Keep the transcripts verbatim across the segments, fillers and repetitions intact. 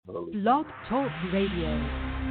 Hallelujah. Blog Talk Radio.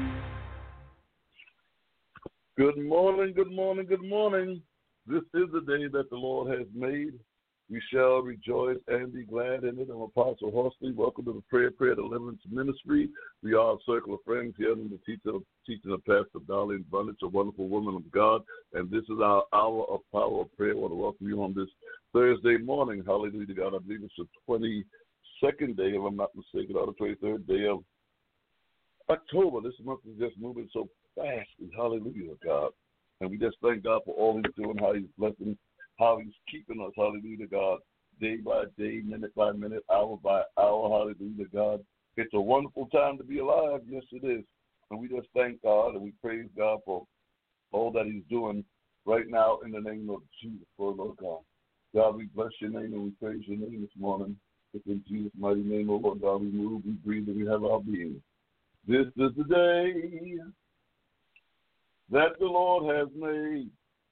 Good morning, good morning, good morning. This is the day that the Lord has made. We shall rejoice and be glad in it. I'm Apostle Horsley. Welcome to the Prayer, Prayer Deliverance Ministry. We are a circle of friends here under the teacher, teaching of Pastor Darlene Bunich, a wonderful woman of God. And this is our hour of power of prayer. I want to welcome you on this Thursday morning. Hallelujah to God. I believe it's the twenty-second day, if I'm not mistaken, or the twenty-third day of October. This month is just moving so fast. Hallelujah, God. And we just thank God for all He's doing, how He's blessing, how He's keeping us. Hallelujah, God. Day by day, minute by minute, hour by hour. Hallelujah, God. It's a wonderful time to be alive. Yes, it is. And we just thank God and we praise God for all that He's doing right now in the name of Jesus, for Lord God. God, we bless your name and we praise your name this morning. It's in Jesus' mighty name, oh Lord God, we move, we breathe, and we have our being. This is the day that the Lord has made.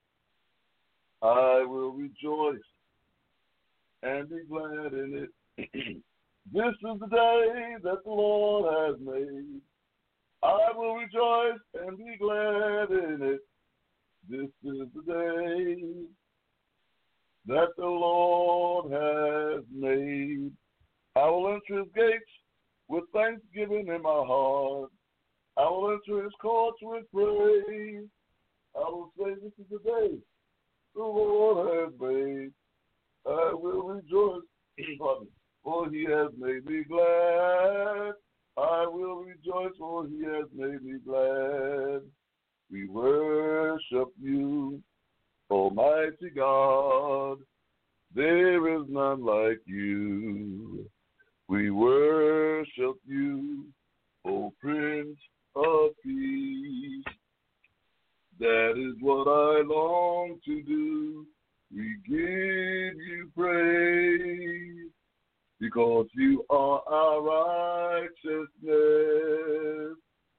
I will rejoice and be glad in it. This is the day that the Lord has made. I will rejoice and be glad in it. This is the day that the Lord has made. I will enter His gates with thanksgiving in my heart. I will enter His courts with praise. I will say, this is the day the Lord has made. I will rejoice, for He has made me glad. I will rejoice, for He has made me glad. We worship you, Almighty God. There is none like you. We worship you, O Prince of Peace. That is what I long to do. We give you praise because you are our righteousness.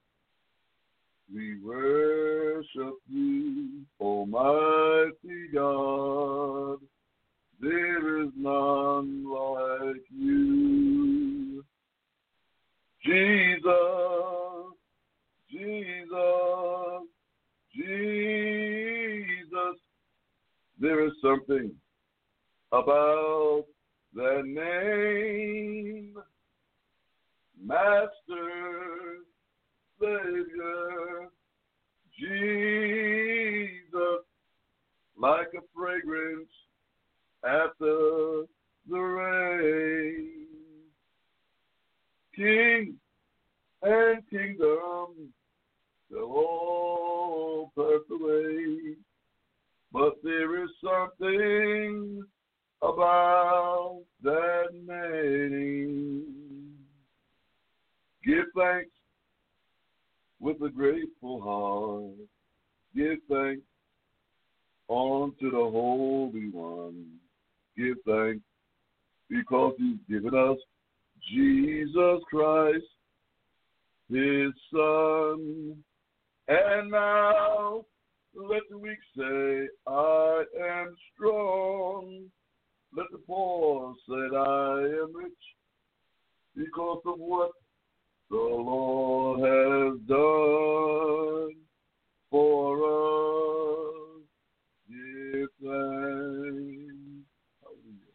We worship you, Almighty God. There is none like you. Jesus, Jesus, Jesus. There is something about that name. Master, Savior, Jesus, like a fragrance after the rain. King and kingdom shall all pass away, but there is something about that name. Give thanks with a grateful heart. Give thanks unto the Holy One. Give thanks because He's given us Jesus Christ, His Son. And now let the weak say, I am strong. Let the poor say, I am rich because of what the Lord has done for us. Give thanks. Hallelujah.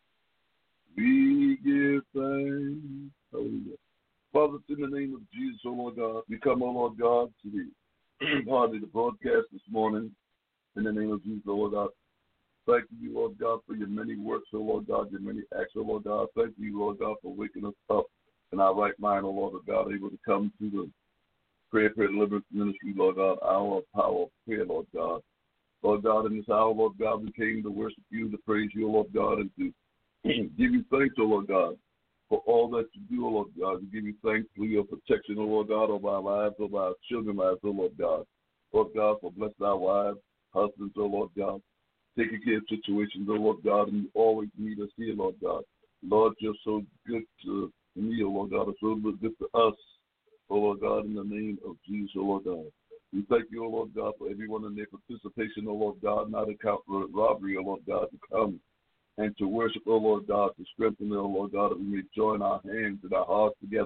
We give thanks. Hallelujah. Father, in the name of Jesus, O Lord God, we come, O Lord God, to the pardon, the broadcast this morning. In the name of Jesus, O Lord God. Thank you, Lord God, for your many works, O Lord God, your many acts, O Lord God. Thank you, Lord God, for waking us up in our right mind, O Lord God, able to come to the prayer, prayer, deliverance ministry, Lord God, our power of prayer, Lord God. Lord God, in this hour, Lord God, we came to worship you, to praise you, Lord God, and to give you thanks, O Lord God, for all that you do, O Lord God. We give you thanks for your protection, O Lord God, over our lives, over our children's lives, O Lord God. Lord God, for blessing our wives, husbands, O Lord God, taking care of situations, O Lord God, and you always meet us here, Lord God. Lord, you're so good to me, O Lord God, and so good to us, O Lord God, in the name of Jesus, O Lord God. We thank you, O Lord God, for everyone in their participation, O Lord God, not account for robbery, O Lord God, to come and to worship, O Lord God, to strengthen, O Lord God, that we may join our hands and our hearts together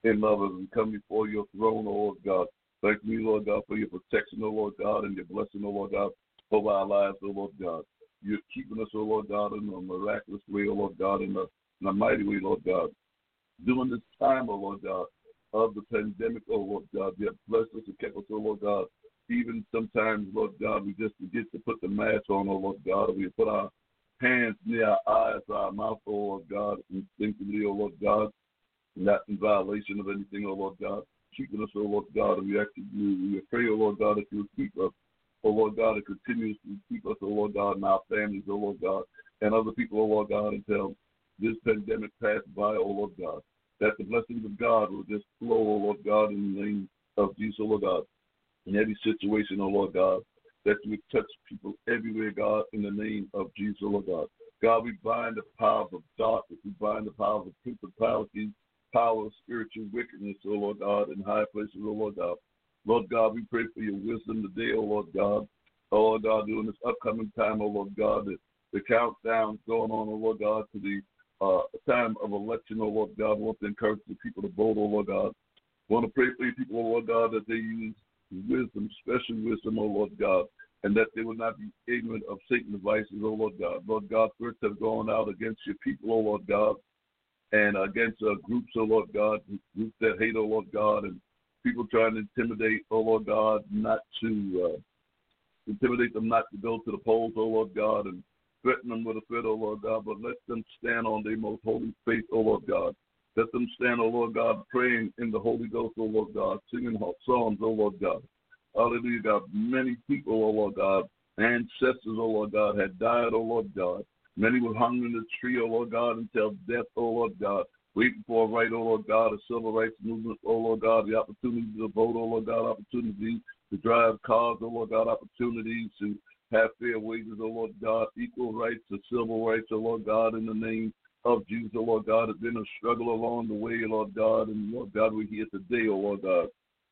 in love as we come before your throne, O Lord God. Thank you, Lord God, for your protection, O Lord God, and your blessing, O Lord God, over our lives, O Lord God. You're keeping us, O Lord God, in a miraculous way, O Lord God, in a, in a mighty way, Lord God. During this time, O Lord God, of the pandemic, O Lord God, you have blessed us and kept us, O Lord God. Even sometimes, Lord God, we just forget to put the mask on, O Lord God, or we put our hands near our eyes, our mouth, O Lord God, instinctively, O Lord God, not in violation of anything, O Lord God. Keeping us, O Lord God, and we actually we pray, O Lord God, that you would keep us, O Lord God, and continuously keep us, O Lord God, and our families, O Lord God, and other people, O Lord God, until this pandemic passes by, O Lord God. That the blessings of God will just flow, O Lord God, in the name of Jesus, O Lord God, in every situation, O Lord God, that you would touch people everywhere, God, in the name of Jesus, O Lord God. God, we bind the powers of darkness, we bind the powers of principalities, power of spiritual wickedness, O Lord God, in high places, O Lord God. Lord God, we pray for your wisdom today, O Lord God. Oh, Lord God, during this upcoming time, O Lord God, the, the countdown going on, O Lord God, to the uh, time of election, O Lord God. I want to encourage the people to vote, O Lord God. I want to pray for your people, O Lord God, that they use wisdom, special wisdom, O Lord God, and that they will not be ignorant of Satan's devices, O Lord God. Lord God, threats have gone out against your people, O Lord God, and against uh, groups, O Lord God, groups that hate, O Lord God, and people trying to intimidate, O Lord God, not to uh, intimidate them not to go to the polls, O Lord God, and threaten them with a threat, O Lord God, but let them stand on their most holy faith, O Lord God. Let them stand, O Lord God, praying in the Holy Ghost, O Lord God, singing psalms, O Lord God. Hallelujah, God. Many people, O Lord God, ancestors, O Lord God, had died, O Lord God. Many were hung in the tree, O Lord God, until death, O Lord God, waiting for a right, O Lord God, a civil rights movement, O Lord God, the opportunity to vote, O Lord God, opportunity to drive cars, O Lord God, opportunities to have fair wages, O Lord God, equal rights to civil rights, O Lord God, in the name of Jesus, O Lord God. It's been a struggle along the way, Lord God, and Lord God, we're here today, O Lord God.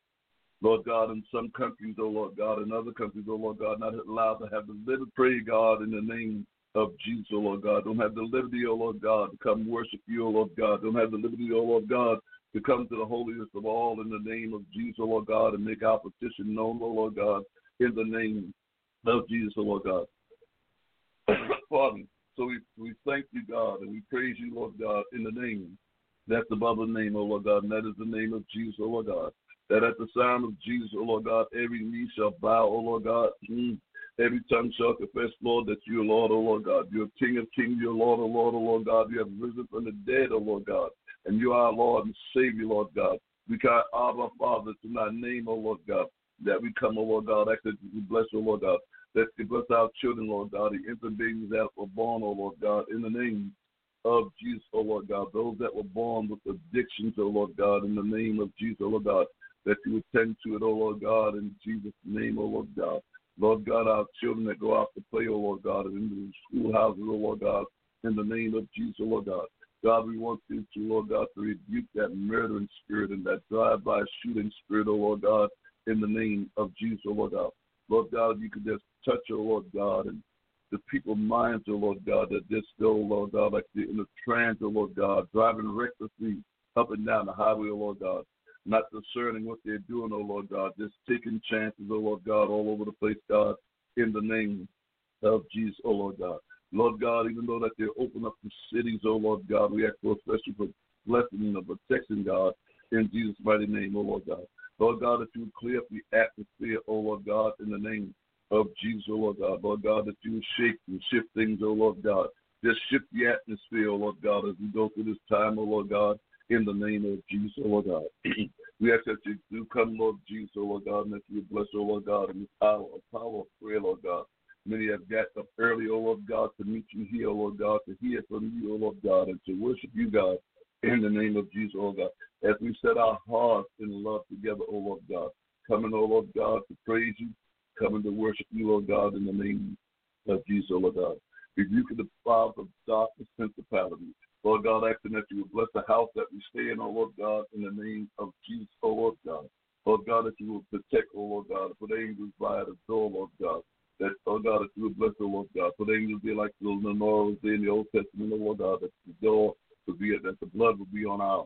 Lord God, in some countries, O Lord God, in other countries, O Lord God, not allowed to have the liberty, pray, God, in the name of Jesus, O Lord God. Don't have the liberty, O Lord God, to come worship you, O Lord God. Don't have the liberty, O Lord God, to come to the holiest of all in the name of Jesus, O Lord God, and make our petition known, O Lord God, in the name of Jesus, O Lord God. Pardon. So we, we thank you, God, and we praise you, Lord God, in the name that's above the name, O Lord God, and that is the name of Jesus, O Lord God. That at the sound of Jesus, O Lord God, every knee shall bow, O Lord God. Mm. Every tongue shall confess, Lord, that you are Lord, O Lord God. You're King of kings, you're Lord, O Lord, O Lord God. You have risen from the dead, O Lord God. And you are our Lord and Savior, Lord God. We cry, Abba, Father, to thy name, O Lord God, that we come, O Lord God, ask that you bless, O Lord God, that you bless our children, Lord God, the infant babies that were born, O Lord God, in the name of Jesus, O Lord God, those that were born with addictions, O Lord God, in the name of Jesus, O Lord God, that you would tend to it, O Lord God, in Jesus' name, O Lord God. Lord God, our children that go out to play, O Lord God, and into the schoolhouses, O Lord God, in the name of Jesus, O Lord God. God, we want you to, Lord God, to rebuke that murdering spirit and that drive-by shooting spirit, O Lord God, in the name of Jesus, O Lord God. Lord God, if you could just touch, O Lord God, and the people's minds, O Lord God, that just go, Lord God, like they're in the trance, O Lord God, driving recklessly up and down the highway, O Lord God, not discerning what they're doing, O Lord God, just taking chances, O Lord God, all over the place, God, in the name of Jesus, O Lord God. Lord God, even though that they're open up the cities, O Lord God, we ask for especially for blessing and protection, God, in Jesus' mighty name, O Lord God. Lord God, that you would clear up the atmosphere, O Lord God, in the name of Jesus, O Lord God. Lord God, that you would shake and shift things, O Lord God. Just shift the atmosphere, O Lord God, as we go through this time, O Lord God, in the name of Jesus, O Lord God. We ask that you do come, Lord Jesus, O Lord God, and that you would bless, O Lord God, in this hour of power of prayer, Lord God. Many have got up early, O Lord God, to meet you here, O Lord God, to hear from you, O Lord God, and to worship you, God, in the name of Jesus, O Lord God. As we set our hearts in love together, O Lord God, coming, O Lord God, to praise you, coming to worship you, Lord God, in the name of Jesus, O Lord God. Rebuking the powers of darkness, principalities. Lord God, asking that you would bless the house that we stay in, O Lord God, in the name of Jesus, O Lord God. Lord God, that you will protect, O Lord God, put angels by the door, Lord God. That, oh God, that you would bless, O Lord God. Put angels be like the menorahs in the Old Testament, O Lord God, that the door would be, that the blood would be on our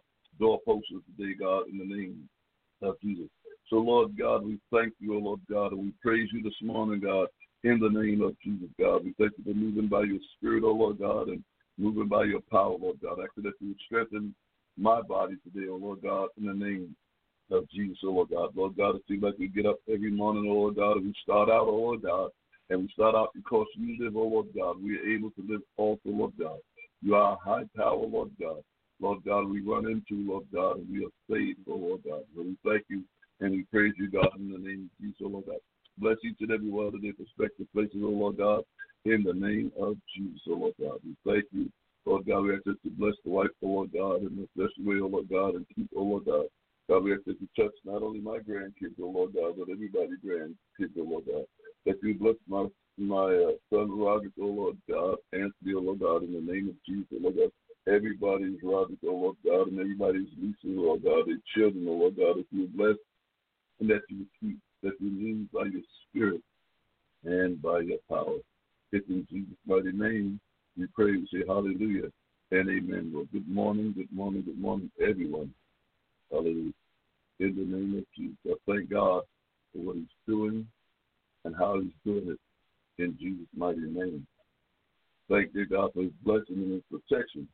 doorposts of today, God, in the name of Jesus. So, Lord God, we thank you, O Lord God, and we praise you this morning, God, in the name of Jesus, God. We thank you for moving by your Spirit, O Lord God, and moving by your power, Lord God. I ask that you would strengthen my body today, O Lord God, in the name of Jesus, O Lord God. Lord God, it seems like we get up every morning, O Lord God, and we start out, O Lord God, and we start out because you live, O Lord God. We are able to live also, Lord God. You are a high power, Lord God. Lord God, we run into, Lord God, and we are saved, O Lord God. So we thank you and we praise you, God, in the name of Jesus, O Lord God. Bless each and every one of their prospective places, O Lord God, in the name of Jesus, O Lord God. We thank you, Lord God. We ask that you bless the wife, O Lord God, in a special way, O Lord God, and keep, O Lord God. God, we ask that you touch not only my grandkids, O Lord God, but everybody's grandkids, O Lord God. That you bless my my uh, son, Roger, O Lord God, Anthony, O Lord God, in the name of Jesus, O Lord God. Everybody's Roger, O Lord God, and everybody's Lisa, O Lord God, their children, O Lord God, that you bless and that you keep, that you move by your Spirit and by your power. It's in Jesus' mighty name we pray. We say hallelujah and amen. Well, good morning, good morning, good morning, everyone. Hallelujah. In the name of Jesus, I thank God for what he's doing and how he's doing it in Jesus' mighty name. Thank dear God for his blessing and his protection.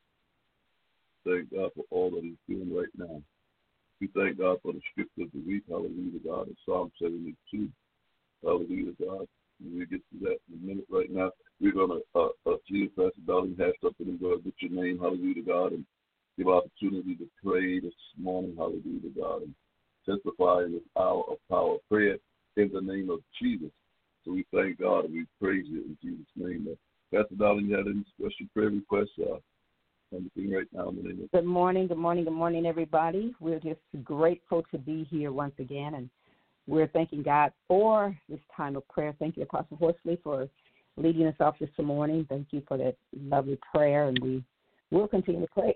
Thank God for all that he's doing right now. We thank God for the scripture of the week. Hallelujah to God in Psalm seventy-two. Hallelujah to God. When we get to that in a minute right now, we're going to uh, uh, see if Pastor Darling has something to go with your name. Hallelujah to God. And give opportunity to pray this morning. Hallelujah to God. And testify in this hour of power of prayer in the name of Jesus. So we thank God and we praise you in Jesus' name. Uh, Pastor Darling, you had any special prayer requests? Uh, anything right now in the name of Good morning, good morning, good morning, everybody. We're just grateful to be here once again, and we're thanking God for this time of prayer. Thank you, Apostle Horsley, for leading us off this morning. Thank you for that lovely prayer, and we will continue to pray.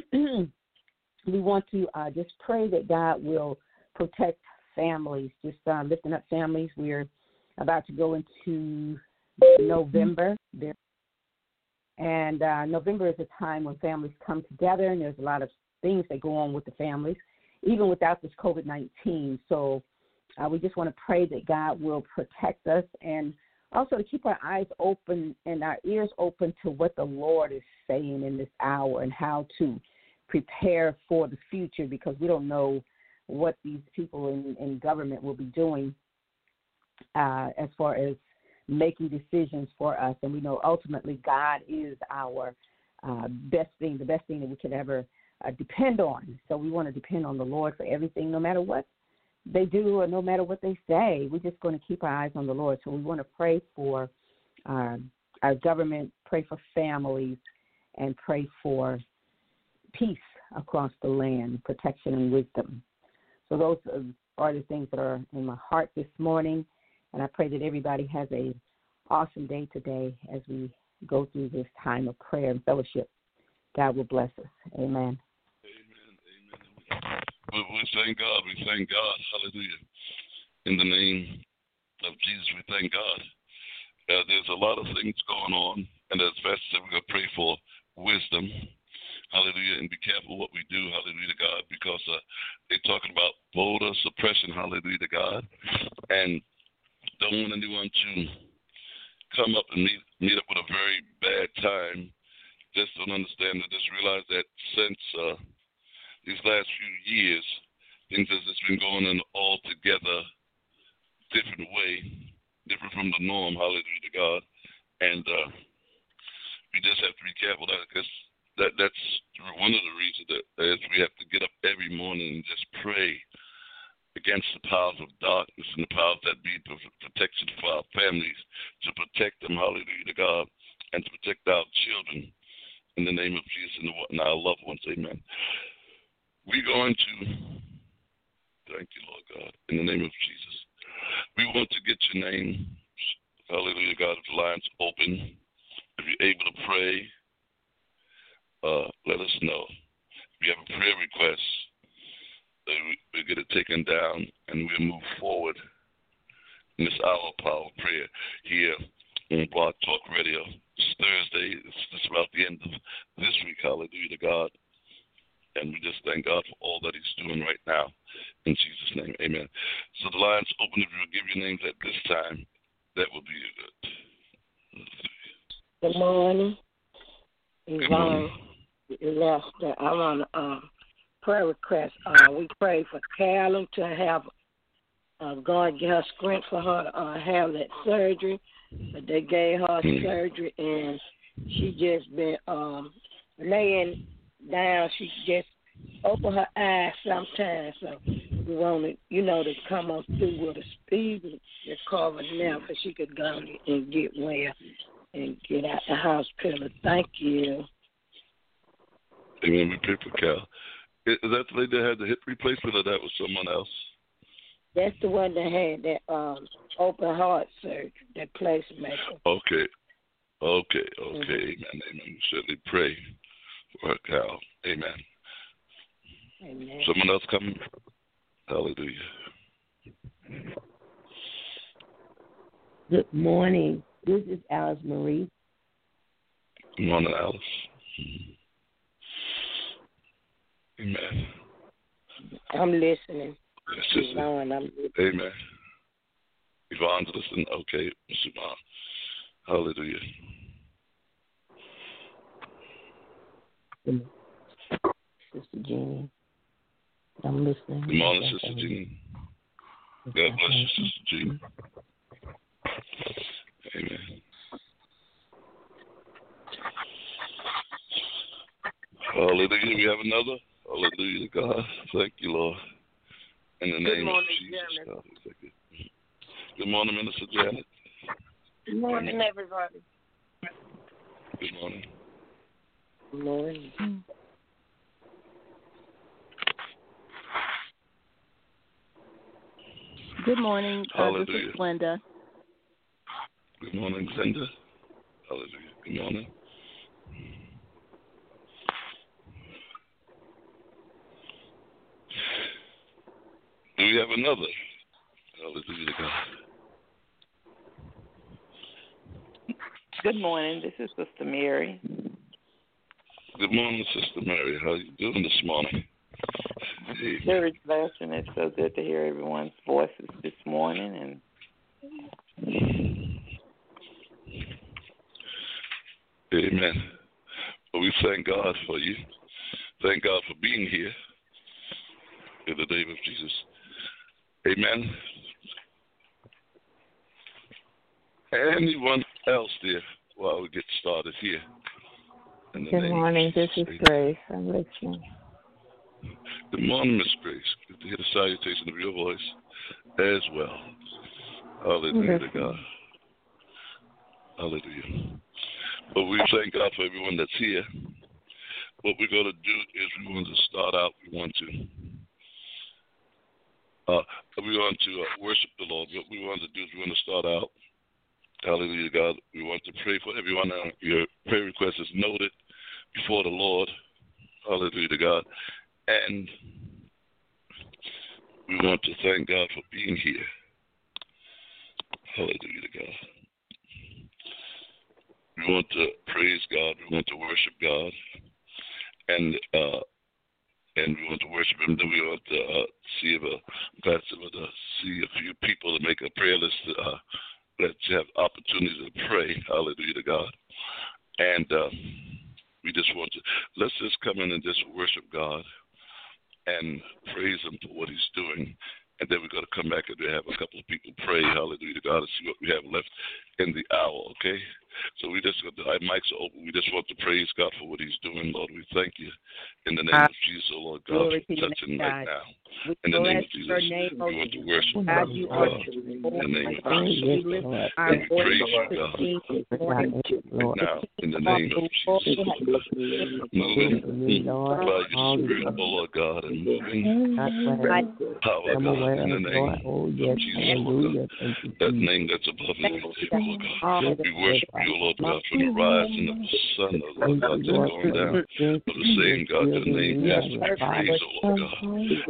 We want to uh, just pray that God will protect families, just uh, lifting up families. We're about to go into November. There And uh, November is a time when families come together, and there's a lot of things that go on with the families, even without this covid nineteen. So uh, we just want to pray that God will protect us, and also to keep our eyes open and our ears open to what the Lord is saying in this hour and how to prepare for the future, because we don't know what these people in, in government will be doing uh, as far as making decisions for us. And we know ultimately God is our uh, best thing, the best thing that we could ever uh, depend on. So we want to depend on the Lord for everything, no matter what they do or no matter what they say. We're just going to keep our eyes on the Lord. So we want to pray for uh, our government, pray for families, and pray for peace across the land, protection and wisdom. So those are the things that are in my heart this morning. And I pray that everybody has an awesome day today as we go through this time of prayer and fellowship. God will bless us. Amen. Amen. Amen. We, we thank God. We thank God. Hallelujah. In the name of Jesus, we thank God. Uh, there's a lot of things going on, and as Pastor said, we're going to pray for wisdom. Hallelujah. And be careful what we do. Hallelujah to God. Because uh, they're talking about voter suppression. Hallelujah to God. And don't want anyone to come up and meet, meet up with a very bad time. Just don't understand that. Just realize that since uh, these last few years, things have just been going in altogether different way, different from the norm. Hallelujah to God. And uh, we just have to be careful that because that that's one of the reasons that is we have to get up every morning and just pray against the powers of darkness and the powers that be protection for our families, to protect them, hallelujah to God, and to protect our children in the name of Jesus and our loved ones, amen. We're going to, thank you, Lord God, in the name of Jesus. We want to get your name, hallelujah God, if the line's open, if you're able to pray, uh, let us know. If you have a prayer request, we get it taken down, and we'll move forward in this hour of power of prayer here on Blog Talk Radio. It's Thursday. It's just about the end of this week. Hallelujah to God. And we just thank God for all that he's doing right now. In Jesus' name, amen. So the line's open. If you would give your names at this time, that would be good. Good morning. Yvonne Good Lester. I want to uh, prayer request. Uh, we pray for Carolyn to have, uh, God give her strength for her to uh, have that surgery. But they gave her mm. surgery, and she just been um, laying down. She just open her eyes sometimes. So we want to, you know, to come on through with a speed and recover now so she could go and get well and get out the hospital. Thank you. Amen. We pray for Cal. Is that the lady that had the hip replacement, or that was someone else? That's the one that had that um, open heart surgery, that placemaker. Okay. Okay. Okay. Mm-hmm. Amen. Amen. We certainly pray for Cal. Amen. Amen. Someone else coming? Hallelujah. Good morning. This is Alice Marie. Good morning, Alice. Amen. I'm listening. Yes, sister. Yvonne, I'm listening. Amen. Yvonne's listening. Okay, Miss Yvonne. Hallelujah. Sister Jeannie. I'm listening. Good morning, Sister Jeannie. God bless you, Sister Jeannie. Amen. Hallelujah. We have another. Hallelujah, God. Thank you, Lord. In the name morning, of Jesus, God. We thank you. Good morning, Minister Janet. Good morning, everybody. Good morning. Good morning. Good morning. Uh, this is Linda. Good morning, Linda. Hallelujah. Good morning. Do we have another? Hallelujah, God. Good morning. This is Sister Mary. Good morning, Sister Mary. How are you doing this morning? Hey. Very blessed, and it's so good to hear everyone's voices this morning. And amen. Well, we thank God for you. Thank God for being here in the name of Jesus. Amen. Anyone else there while we get started here? Good morning. This is Grace. I'm listening. Good morning, Miss Grace. Good to hear the salutation of your voice as well. Hallelujah to God. Hallelujah. But we thank God for everyone that's here. What we're going to do is we want to start out, we want to uh, we want to uh, worship the Lord. What we want to do is we want to start out. Hallelujah, God. We want to pray for everyone. Uh, your prayer request is noted before the Lord. Hallelujah to God. And we want to thank God for being here. Hallelujah to God. We want to praise God. We want to worship God. And uh, and we want to worship Him. Then we want to uh, see if uh, God's able to see a few people to make a prayer list uh, that you have opportunity to pray. Hallelujah to God. And uh, we just want to, let's just come in and just worship God and praise Him for what He's doing. And then we're going to come back and we have a couple of people pray, hallelujah to God, and see what we have left in the hour, okay? So we just, our mics are open. We just want to praise God for what He's doing, Lord. We thank you in the name uh, of Jesus, oh Lord God, for touching right now. In the name of Jesus, name, we want to worship God, you, you are God. In the name of Jesus, we praise you, God, right now. In the name of Jesus, moving by your Spirit, oh Lord God, and moving power, God, in the name of Jesus, Lord God. That name that's above every name, Lord God. We worship you, Lord God, from the rising of the sun, oh Lord God, to going down of the same God. Your name is to be praised, oh Lord God. It's in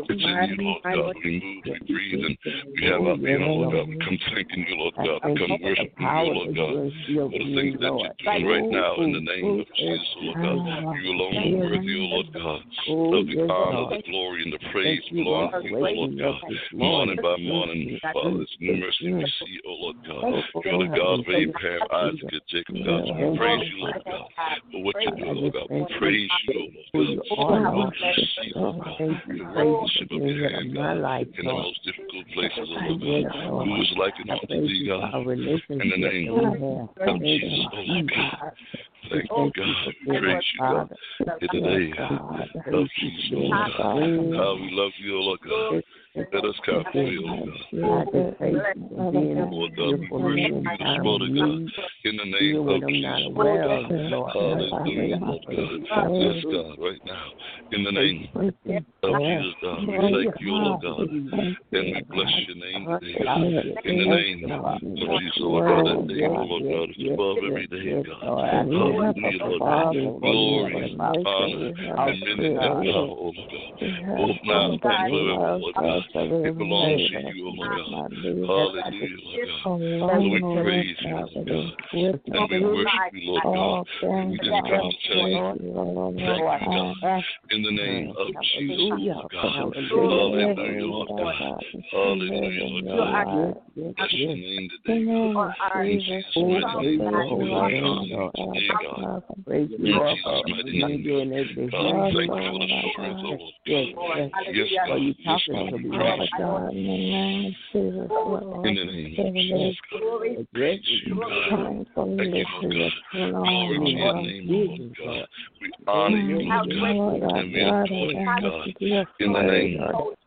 you, Lord God. We move, we breathe, and we have our being, Lord God. We come thanking you, Lord God. We come worshiping you, Lord God, for the things that you're doing right now in the name of Jesus, Lord God. You alone are worthy, O Lord God, of the honor, the glory, and the praise belongs to you, Lord God. Morning by morning, Father, it's new mercy we see, O Lord God. You're the God of Abraham, Isaac, and Jacob, God. So we praise you, Lord God, for what you do, Lord God. We praise you, O Lord God, for what you see, Lord God. The workmanship of your hand, God, in the most difficult places, O Lord God. Who is like an unto thee, God, in the name of Jesus, O Lord God. Thank you, God. We praise you, God, in the name of Jesus, O Lord God. How we love you, O Lord God. Let us count for you, Lord God. Lord God, we worship you this morning, God, in the name of Jesus, Lord God. Hallelujah, Lord God. Yes, God, right now, in the name of Jesus, God, we thank you, Lord God, and we bless your name today, God, in the name of Jesus, Lord God. That name, Lord God, is above every name, God. Hallelujah, Lord God. Glory, honor, and dominion and power, oh Lord God, both now and forever, Lord God. It belongs to you, O Lord God. Hallelujah, Lord God. So we praise you, Lord God. And we worship you, Lord God. And we just come to tell you, thank you, God. In the name of Jesus, Lord God. Hallelujah, Lord God. Hallelujah, Lord God. Bless your name today, God. In Jesus' mighty name, Lord God. Today, God. In Jesus' mighty name. God, thank you for the stories, O Lord God. Yes, God. Yes, God. We praise God, in the name of Jesus, Lord. in the name of Jesus, God. Yes, God. Thank you, Lord God. Glory to your name, Lord God. We honor you, Lord God, and we adore you, God. In the name of God.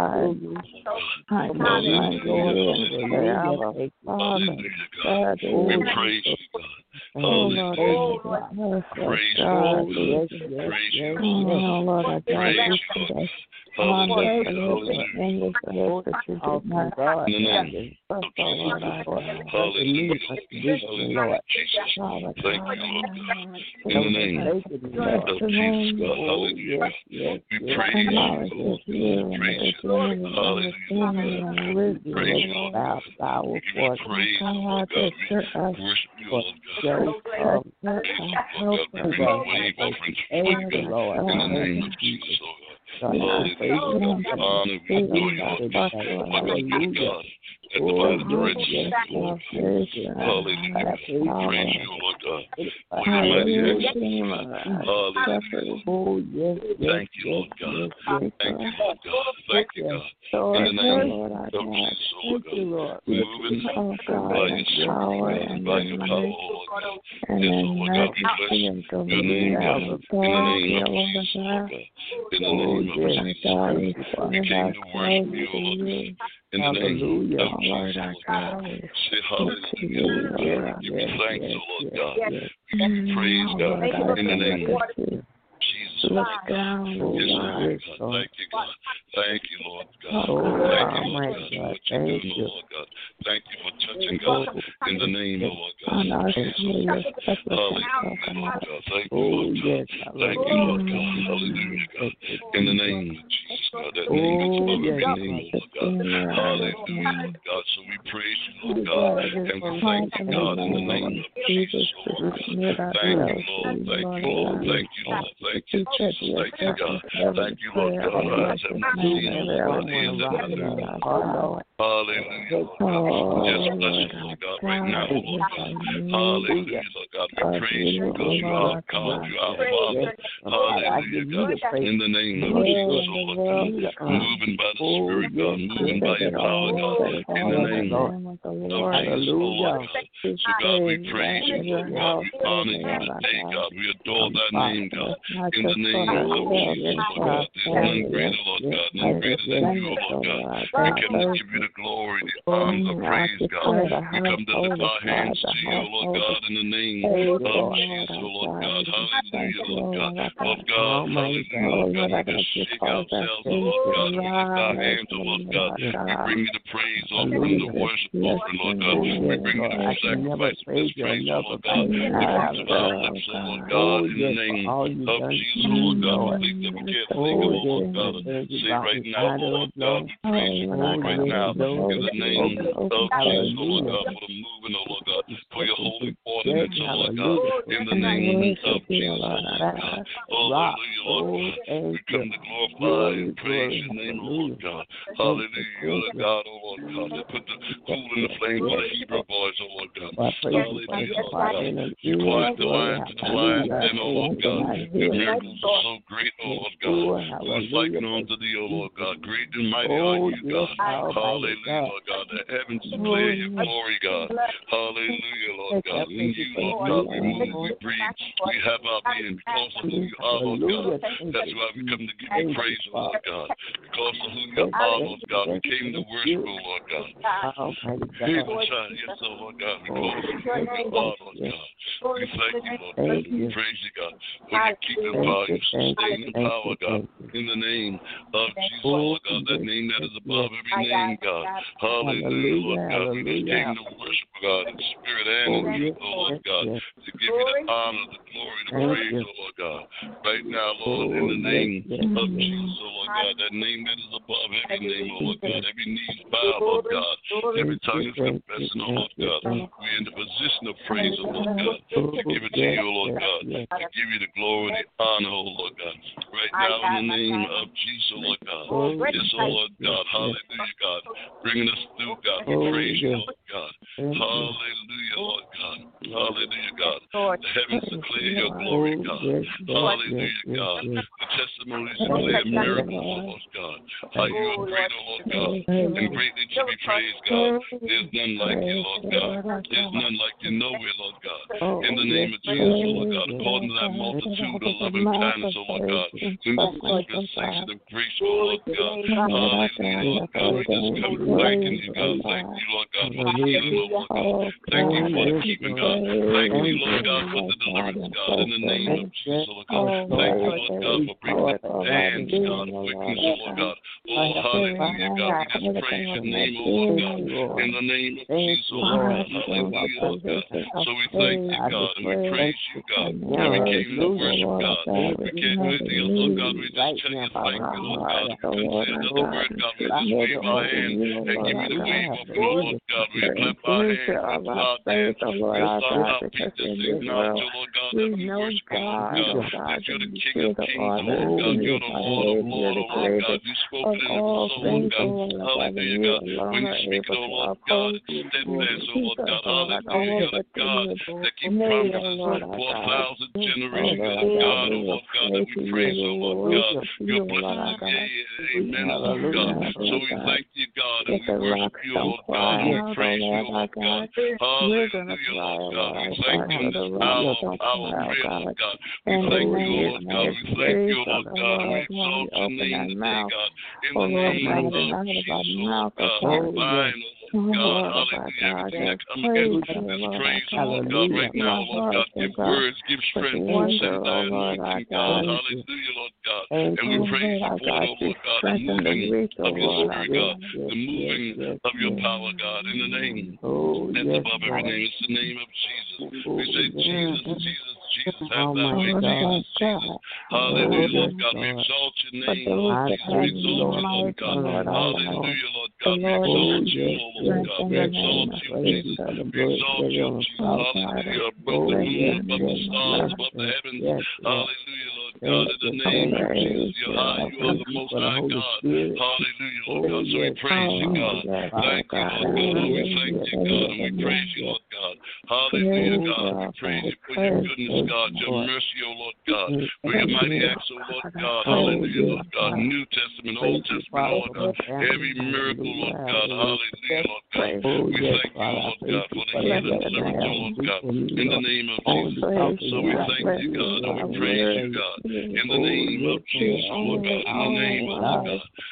Hallelujah, God. We praise you, God. Hallelujah. Praise you, Lord God. Praise you, Lord God. Praise you, Lord. Hallelujah. Hallelujah. In the name of Jesus. Hallelujah. Hallelujah, Jesus. Thank you, Lord God. In the name of Jesus, God. Hallelujah. We praise you, Lord. We praise you. Hallelujah. We praise you, Lord God. We give you praise, Lord God. We worship you, Lord God. Praise you, Lord God. We bring a wave of friendship, Lord God. In the name of Jesus, Lord God. Hallelujah. Honor, we adore you, Lord God. What a good God. At the light of the riches, Lord God. Hallelujah. We praise you, Lord God. For your mighty actions. Hallelujah. Thank you, Lord God. Thank you, Lord God. Thank you, God. In the name of Jesus, Lord God. Moving by your spirit and by your power, Lord God. Yes, Lord God, we bless your name, God. In the name of Jesus, Lord God. In the name of Jesus, we came to worship you, Lord. In the name of Jesus, Lord God. Say hallelujah. Give you thanks, Lord God. We give you praise, God. In the name of Jesus, Lord God. Yes, Lord God. Thank you, God. Thank you, Lord God. Thank you, Lord God, for what you're doing, Lord God. Thank you for touching, God, in the name of Lord God. Hallelujah, Lord God. Thank you, Lord God. Thank you, Lord God. Hallelujah, God. In the name of Jesus, God. That name is above every name, Lord God. Hallelujah, Lord God. So we praise you, Lord God. And we thank you, God, in the name of Jesus, Lord God. Thank you, Lord. Thank you, Lord. Thank you, Lord. Thank you, Jesus. Thank you, God. Thank you, Lord God. Our eyes have not seen, Lord God. Ears have not heard. Hallelujah, Lord God. Just bless you, Lord God, right now, Lord God. Hallelujah, Lord God. We praise you because you are God. You are Father. Hallelujah, God. In the name of Jesus, Lord God. Moving by the Spirit, God. Moving by your power, God. In the name of Jesus, Lord God. So, God, we praise you, Lord God. We honor you today, God. We adore thy name, God. In the name of Jesus, Lord God. There's none greater, Lord God. None greater than you, Lord God. We come to give you the glory, the honor, the praise, God. We come to lift our hands to you, Lord God, in the name of Jesus, Lord God. Hallelujah, Lord God. Lord God, hallelujah, Lord God. We just shake ourselves, Lord Lord God. We lift our hands, oh Lord God. We bring you the praise offering, the worship offering, Lord God. We bring you the sacrifice of this praise, oh Lord God. We bring to our lips, oh Lord God, in the name of Jesus, oh Lord God. We think that we can't think of, oh Lord God. Say right now, oh Lord God, we praise you for it right now. In the name of Jesus, oh Lord God, for the moving, oh Lord God, for your holy ordinance, oh Lord God. In the name of Jesus, oh Lord God. Hallelujah, Lord God. We come to glorify and praise your name, oh Lord God. Hallelujah, Lord God, oh Lord God. To put the cool in the flame for the Hebrew boys, oh Lord God. Hallelujah, Lord God. You quiet the lion to the lion, and oh Lord God. Your miracles are so great, oh Lord God. We liken unto thee, oh Lord God. Great and mighty are you, God. Hallelujah, Lord God. The heavens declare your glory, God. Hallelujah, Lord God. In you, Lord God, we move, we breathe, we have our being because of who you are, Lord God. That's why we come to give you praise, oh Lord God. Because of who you are, Lord God. We came to worship, oh Lord God. Yes, oh Lord God. Because of who you are, Lord God. We thank you, Lord God. We praise you, God. For you keeping power, you sustaining power, God. In the name of Jesus, Lord God. That name that is above every name, God. Hallelujah, Lord God. We just came to worship, God, in spirit and in truth, oh Lord God. To give you the honor, the glory, the praise, oh Lord God. Right now, Lord, in the name of Jesus, oh Lord God. That name that is above every name, oh Lord God. Every knee is bowed, Lord God. Every tongue is confessing, oh Lord God. We're in the position of praise, oh Lord God. To give it to you, oh Lord God. To give you the glory, the honor, oh Lord God. Right now, in the name of Jesus, oh Lord God. Yes, oh Lord God. Hallelujah, God. Bringing us through, God. We praise you, Lord God. Hallelujah, Lord God. Hallelujah, God. The heavens declare your glory, God. Hallelujah, God. The testimonies declare miracles, oh Lord God. How you are great, oh Lord God. And greatly to be praised, God. There's none like you, Lord God. There's none like you nowhere, Lord God. In the name of Jesus, oh Lord God. According to that multitude of loving kindness, oh Lord God. In the dispensation of grace, oh Lord God. Hallelujah, Lord God. We just come thanking you, God. Thank you, Lord God, for the healing, oh Lord God. Thank you for the keeping, God. Thank you, Lord God, for the deliverance, God. In the name of Jesus, oh Lord God. Thank you, Lord God, for bringing the hands, God, of weakness, oh Lord God. Oh, hallelujah, God. We just praise your name, oh Lord God. In the name of Jesus, oh Lord God. Hallelujah, Lord God. So we thank you, God, and we praise you, God. And we came to worship, God. We can't do anything else, Lord God. We just tell you thank you, Lord God. We come to another word, God. We just wave our hand and give you the wave of the Lord God. We clap our hands, clap our hands. We'll stop our feet to acknowledge you, Lord God, that we worship you, Lord God. That you're the King of kings, oh Lord God. You're the Lord of lords, oh Lord God. You spoke it into the soul, God. Hallelujah, God. When you speak it, oh Lord God, it's steadfast, oh Lord God. Hallelujah. You're the God that keeps promises for a thousand generations, oh God, oh Lord God, that we praise, oh Lord God. Your blessings, yeah, yeah, amen, oh Lord God. So we thank you, God, and we worship you, oh Lord God, and we praise you, oh Lord God. Hallelujah, Lord God. We thank you in this hour, our prayer, Lord God. We thank you, oh Lord God. We thank you, oh Lord God, and we exalt your name today, God. In the name of Jesus, oh Lord God. Bind, God, hallelujah, everything that comes against this praise, oh Lord God, right now, Lord God, give words, give strength, send thy anointing, God, hallelujah, Lord God, and we praise you for it, oh Lord God, the moving of your spirit, God, the moving of your power, God, in the name that's above every name, it's the name of Jesus. We say Jesus, Jesus, Jesus, have thy way, Jesus, Jesus, hallelujah, Lord God, we exalt your name, Lord Jesus, we exalt you, Lord God, hallelujah, Lord God, we exalt you, Lord God, we exalt you, Jesus, we exalt you, Jesus, hallelujah, above the moon, above the stars, above the heavens, hallelujah, Lord God, in the name of Jesus, you're high, you are the most high God, hallelujah, Lord God, so we praise you, God, thank you, Lord God, oh, we thank you, God, and we praise you, Lord God, hallelujah, God, we praise you for your goodness, God, your mercy, oh Lord God, for your mighty acts, oh Lord God, hallelujah, Lord God, New Testament, Old Testament, Lord God, every miracle, Lord God, hallelujah, Lord God, we thank you, Lord God, for the healing, deliverance, oh Lord God, in the name of Jesus, so we thank you, God, and we praise you, God, in the name of Jesus, Lord God, in the name of Lord God,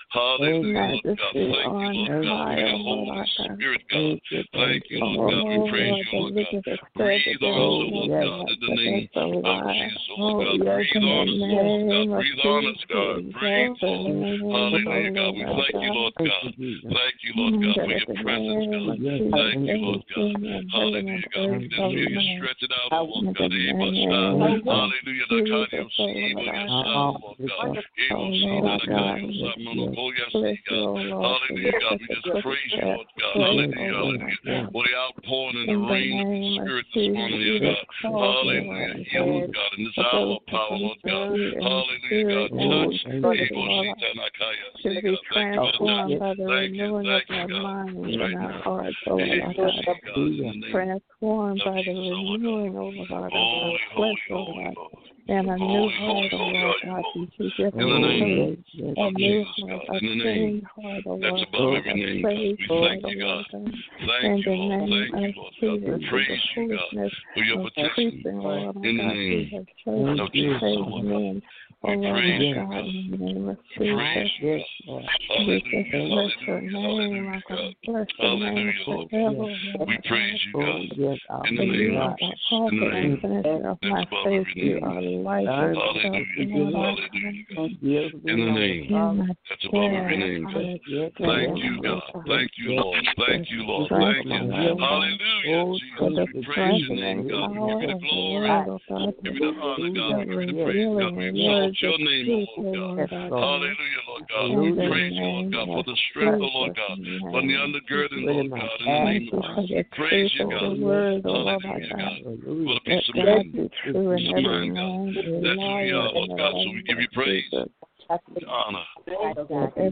Hallelujah, Lord God. Thank you, Lord God, for your Holy Spirit, God. Thank you, Lord God. We praise you, Lord God. Breathe on us, Lord God, in the name of Jesus, Lord God. Breathe on us, Lord God. Breathe on us, God. Breathe, Lord. Hallelujah, God. We thank you, Lord God. Thank you, Lord God, for your presence, God. Thank you, Lord God. Hallelujah, God. We just feel you stretch it out, Lord God. Hallelujah, Lord God. You see what you saw, Lord God. Evil see that I got you, son, Lord God. Hallelujah, God. We just praise you, Lord God. Hallelujah, hallelujah. For the outpouring and the rain of the Spirit this morning, dear God. Hallelujah. Heal, Lord God, in this hour of power, Lord God. Hallelujah, God. Touch. Evil see that I got you. To be transformed by the renewing of our minds and our hearts, oh Lord God. Transformed by the renewing, oh Lord God, of our flesh, oh God. And a new heart, oh Lord God, you give us a new heart, a clean heart, oh Lord God, a praise heart, oh Lord God. In the name of Jesus, the foolishness of preaching, oh Lord God, you have chosen to praise men. Oh Lord God, in the name of Jesus, we just bless your name, oh God, bless your name forever. We praise you, God, in the name of Jesus, in the name of my faith, you are life and Hallelujah, hallelujah, in the name that's above every name. Thank you, God. Thank you, Lord. Thank you, Lord. Thank you. Hallelujah, Jesus. We praise your name, God. We give you the glory. Give you the honor, God. Give you the praise, God. We exalt your name, oh Lord God. Hallelujah, Lord God. We praise you, Lord God, for the strength, oh Lord God, for the undergirding, Lord God, in the name of Jesus. We praise you, God. Hallelujah, God. For the peace of mind, peace of mind, God. That's who we are, Lord God. So we give you praise, honor, praise,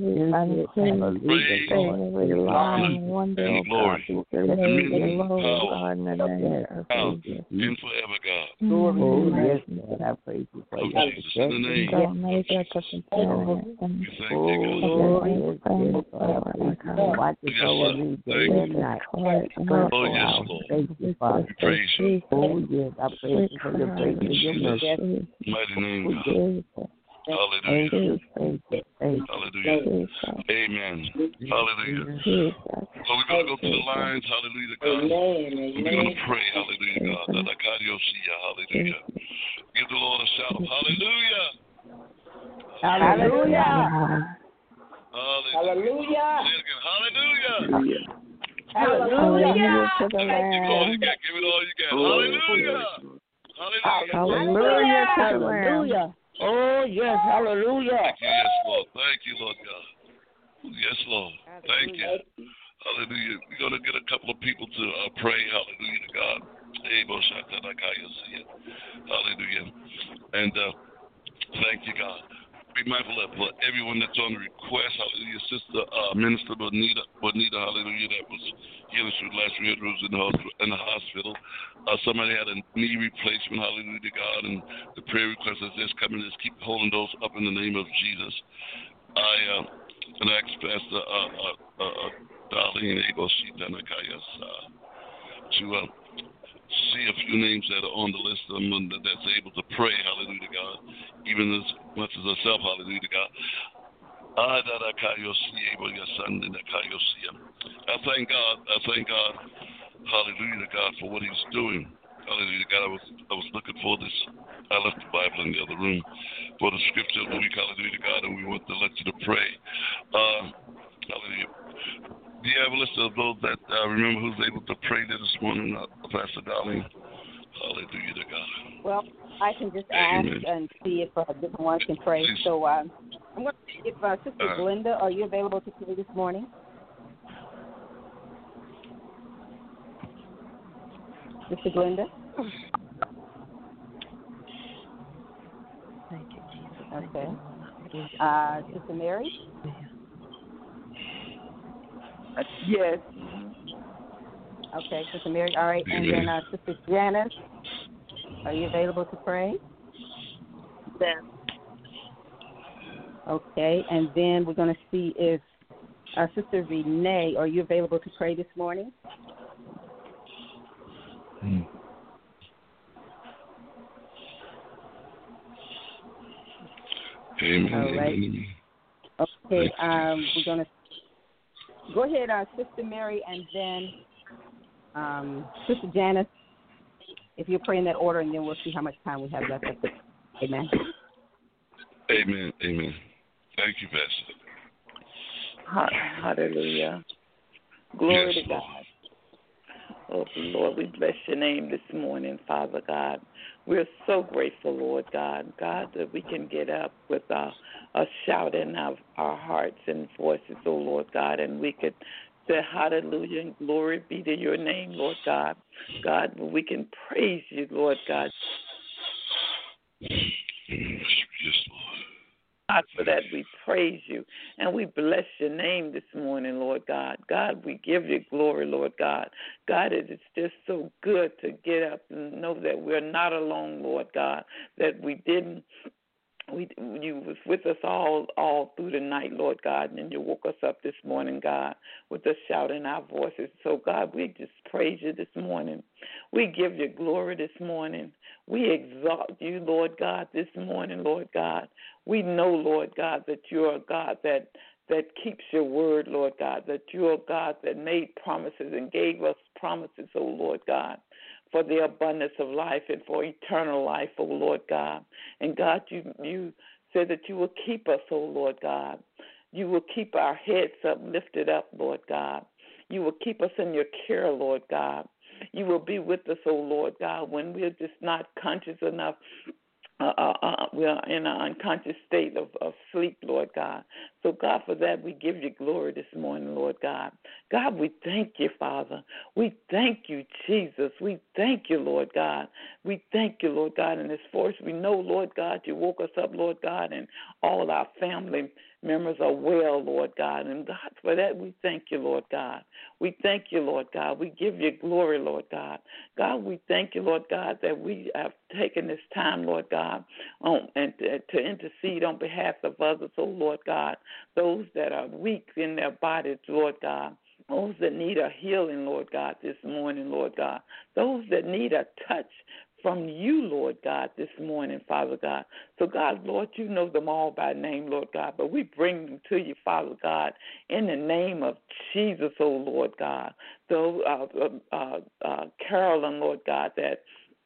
honor, and glory, dominion, power, now, and forever, God. Oh, yes, Lord, I praise you for Oh, your Jesus, in the name. God. We thank you, God. Oh, yes, yes, Lord. Watch it over me day and night. Oh, yes, Lord. Thank you, Father. We praise you. Oh, yes, I praise you for your grace and your mercy. Mighty name, God. Hallelujah. Thank you, thank you, thank you. Hallelujah. Amen. Hallelujah. So we're going to go to the lines. Hallelujah to God. We're going to pray. Hallelujah to God. Hallelujah. Give the Lord a shout of hallelujah. Hallelujah. Hallelujah. Hallelujah. Say it again. Hallelujah. Hallelujah to the Give it all you Lamb. got. Give it all you got. Hallelujah. Hallelujah. Hallelujah to the Lamb. Hallelujah. Oh, yes, hallelujah. Thank you, yes, Lord. Thank you, Lord God. Yes, Lord. Thank you. Hallelujah. We're going to get a couple of people to uh, pray. Hallelujah to God. Hallelujah. And uh, thank you, God. Be mindful of uh, everyone that's on the request. Hallelujah. Sister uh, Minister Bonita, Bonita, hallelujah, that was healing through the last three hundred in the hospital. In the hospital. Uh, somebody had a knee replacement. Hallelujah to God. And the prayer request is just coming. Just keep holding those up in the name of Jesus. I uh, and I asked Pastor uh, uh, uh, Darlene Ego-Shita Nakayas uh, to uh, see a few names that are on the list of them that's able to pray. Hallelujah to God. Even as much as herself. Hallelujah to God. I thank God. I thank God. Hallelujah to God for what He's doing. Hallelujah to God. I was I was looking for this. I left the Bible in the other room for the scripture of the week. Hallelujah to God, and we want to let you to pray. Uh, hallelujah. Do you have a list of those that uh, remember who's able to pray there this morning, uh, Pastor Darlene? Hallelujah to God. Well, I can just Amen. ask and see if uh, different ones can pray. Please. So uh, I'm going to see if uh, Sister Uh, Glenda, are you available to pray this morning? Sister Glenda? Thank you, Jesus. Okay. Uh, Sister Mary? Yes. Okay, Sister Mary. All right. And then uh, Sister Janice, are you available to pray? Yes. Okay. And then we're going to see if uh, Sister Renee, are you available to pray this morning? Hmm. Amen. All right. Amen. Okay, um, we're going to go ahead, uh, Sister Mary, and then um, Sister Janice, if you'll pray in that order, and then we'll see how much time we have left. Amen. Amen. Amen. Thank you, Pastor. Hallelujah. Glory yes, to God. Oh, Lord, we bless your name this morning, Father God. We're so grateful, Lord God, God, that we can get up with a, a shout in our, our hearts and voices, oh, Lord God, and we could say hallelujah and glory be to your name, Lord God. God, we can praise you, Lord God. Yes, Lord. God, for that we praise you and we bless your name this morning, Lord God. God, we give you glory, Lord God. God, it is just so good to get up and know that we're not alone, Lord God, that we didn't. We, you was with us all all through the night, Lord God, and then you woke us up this morning, God, with a shout in our voices. So, God, we just praise you this morning. We give you glory this morning. We exalt you, Lord God, this morning, Lord God. We know, Lord God, that you're a God that that keeps your word, Lord God, that you're a God that made promises and gave us promises, oh, Lord God, for the abundance of life and for eternal life, oh, Lord God. And, God, you, you said that you will keep us, oh, Lord God. You will keep our heads up, lifted up, Lord God. You will keep us in your care, Lord God. You will be with us, oh, Lord God, when we're just not conscious enough. Uh, uh, uh, we are in an unconscious state of, of sleep, Lord God. So, God, for that, we give you glory this morning, Lord God. God, we thank you, Father. We thank you, Jesus. We thank you, Lord God. We thank you, Lord God, in this force. We know, Lord God, you woke us up, Lord God, and all our family members are well, Lord God. And, God, for that, we thank you, Lord God. We thank you, Lord God. We give you glory, Lord God. God, we thank you, Lord God, that we have taken this time, Lord God, um, and to, to intercede on behalf of others, oh, Lord God, those that are weak in their bodies, Lord God, those that need a healing, Lord God, this morning, Lord God, those that need a touch from you, Lord God, this morning, Father God. So, God, Lord, you know them all by name, Lord God, but we bring them to you, Father God, in the name of Jesus, oh, Lord God. So, uh, uh, uh, Carolyn, Lord God, that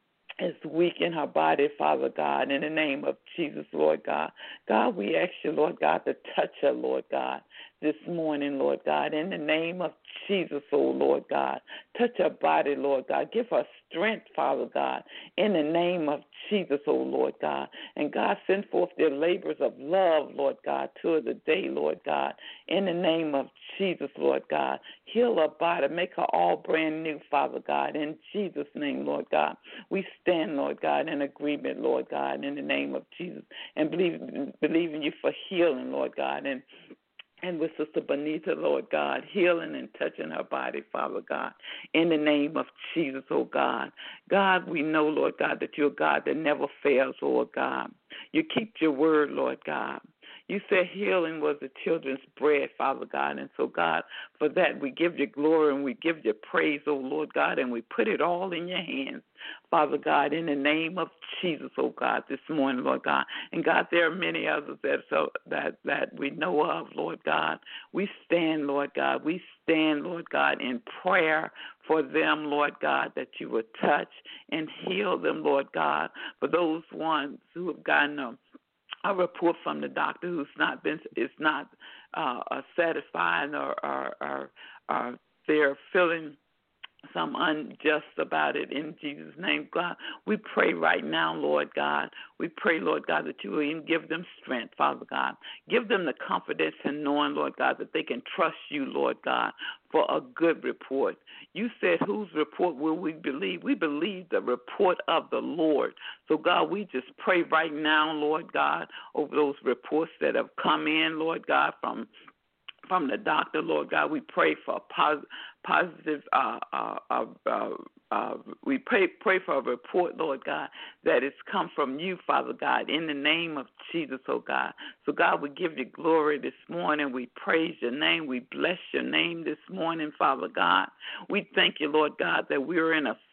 is weak in her body, Father God, in the name of Jesus, Lord God. God, we ask you, Lord God, to touch her, Lord God, this morning, Lord God, in the name of Jesus, oh Lord God. Touch her body, Lord God. Give her strength, Father God, in the name of Jesus, oh Lord God. And God, send forth their labors of love, Lord God, to her today, Lord God, in the name of Jesus, Lord God. Heal her body, make her all brand new, Father God, in Jesus' name, Lord God. We stand, Lord God, in agreement, Lord God, in the name of Jesus, and believe, believe in you for healing, Lord God, and And with Sister Bonita, Lord God, healing and touching her body, Father God, in the name of Jesus, oh God. God, we know, Lord God, that you're a God that never fails, Lord God. You keep your word, Lord God. You said healing was the children's bread, Father God. And so, God, for that we give you glory and we give you praise, oh Lord God, and we put it all in your hands, Father God, in the name of Jesus, oh God, this morning, Lord God. And God, there are many others that so that, that we know of, Lord God. We stand, Lord God. We stand, Lord God, in prayer for them, Lord God, that you would touch and heal them, Lord God, for those ones who have gotten a a report from the doctor who's not been is not uh, satisfied or, or, or, or they're feeling some unjust about it in Jesus' name, God. We pray right now, Lord God. We pray, Lord God, that you will even give them strength, Father God. Give them the confidence in knowing, Lord God, that they can trust you, Lord God, for a good report. You said, whose report will we believe? We believe the report of the Lord. So, God, we just pray right now, Lord God, over those reports that have come in, Lord God, from from the doctor, Lord God. We pray for pos- positive, uh, uh, uh, uh, uh, we pray, pray for a report, Lord God, that has come from you, Father God, in the name of Jesus, oh God. So, God, we give you glory this morning. We praise your name. We bless your name this morning, Father God. We thank you, Lord God, that we're in a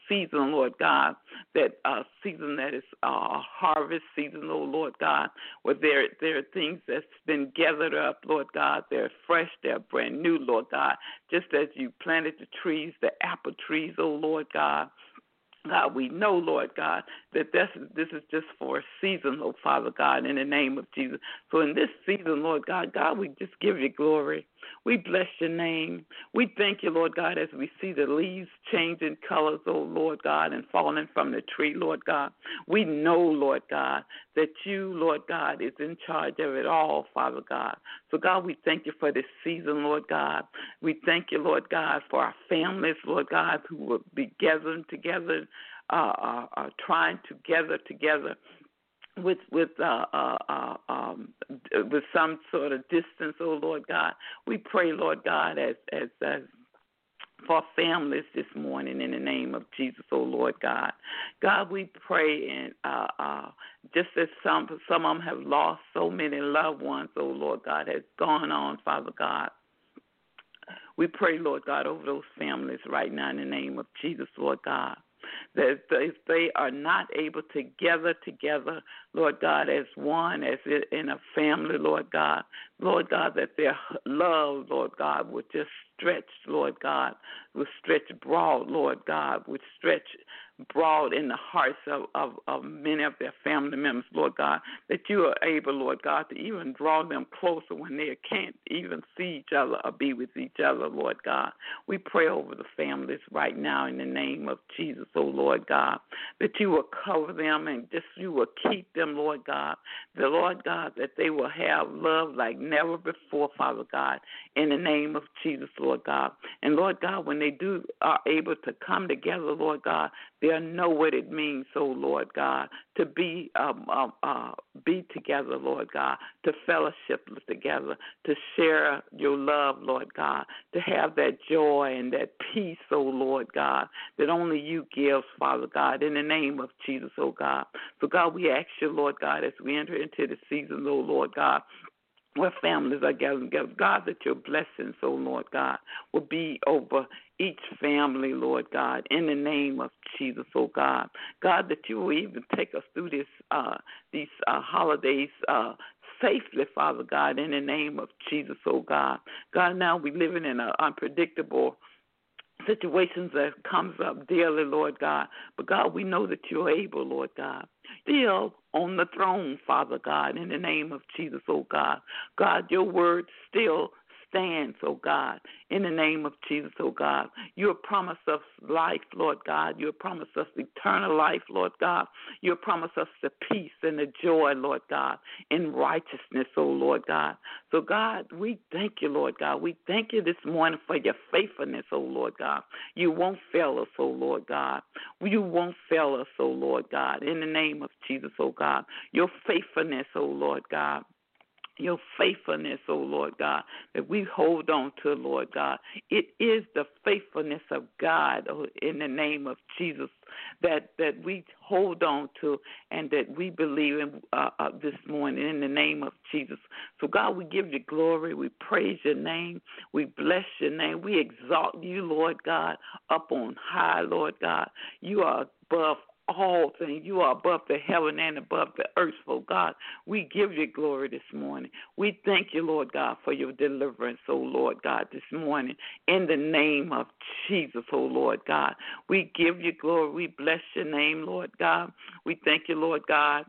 season, Lord God, that uh, season that is uh, harvest season, oh Lord God, where there, there are things that's been gathered up, Lord God. They're fresh, they're brand new, Lord God, just as you planted the trees, the apple trees, oh Lord God. God, we know, Lord God, that this, this is just for a season, oh Father God, in the name of Jesus. So in this season, Lord God, God, we just give you glory. We bless your name. We thank you, Lord God, as we see the leaves changing colors, oh Lord God, and falling from the tree, Lord God. We know, Lord God, that you, Lord God, is in charge of it all, Father God. So, God, we thank you for this season, Lord God. We thank you, Lord God, for our families, Lord God, who will be gathering together, uh, uh, uh, trying to gather together with with uh, uh, uh, um, with some sort of distance, oh Lord God. We pray, Lord God, as as, as for families this morning in the name of Jesus, oh Lord God. God, we pray, and uh, uh, just as some some of them have lost so many loved ones, oh Lord God, has gone on, Father God. We pray, Lord God, over those families right now in the name of Jesus, Lord God, that if they are not able to gather together, Lord God, as one, as in a family, Lord God, Lord God, that their love, Lord God, would just stretch, Lord God, would stretch broad, Lord God, would stretch broad in the hearts of, of, of many of their family members, Lord God, that you are able, Lord God, to even draw them closer when they can't even see each other or be with each other, Lord God. We pray over the families right now in the name of Jesus, oh Lord God, that you will cover them and just you will keep them, Lord God. The Lord God, that they will have love like never before, Father God, in the name of Jesus, Lord God. And Lord God, when they do are able to come together, Lord God, they'll know what it means, oh Lord God, to be um, uh, uh, be together, Lord God, to fellowship together, to share your love, Lord God, to have that joy and that peace, oh Lord God, that only you give, Father God, in the name of Jesus, oh God. So God, we ask you, Lord God, as we enter into the season, oh Lord God, where families are gathering together, God, that your blessings, oh Lord God, will be over each family, Lord God, in the name of Jesus, oh God. God, that you will even take us through this uh, these uh, holidays uh, safely, Father God, in the name of Jesus, oh God. God, now we're living in an unpredictable situations that comes up daily, Lord God. But God, we know that you're able, Lord God. Still on the throne, Father God, in the name of Jesus, oh God. God, your word still stands, oh God, in the name of Jesus, oh God. You have promised us life, Lord God. You have promised us eternal life, Lord God. You have promised us the peace and the joy, Lord God, in righteousness, oh Lord God. So, God, we thank you, Lord God. We thank you this morning for your faithfulness, oh Lord God. You won't fail us, oh Lord God. You won't fail us, oh Lord God, in the name of Jesus, oh God. Your faithfulness, oh Lord God. Your faithfulness, oh Lord God, that we hold on to, Lord God. It is the faithfulness of God, oh, in the name of Jesus, that, that we hold on to and that we believe in uh, uh, this morning in the name of Jesus. So, God, we give you glory. We praise your name. We bless your name. We exalt you, Lord God, up on high, Lord God. You are above all things. You are above the heaven and above the earth, oh God. We give you glory this morning. We thank you, Lord God, for your deliverance, oh Lord God, this morning. In the name of Jesus, oh Lord God. We give you glory. We bless your name, Lord God. We thank you, Lord God,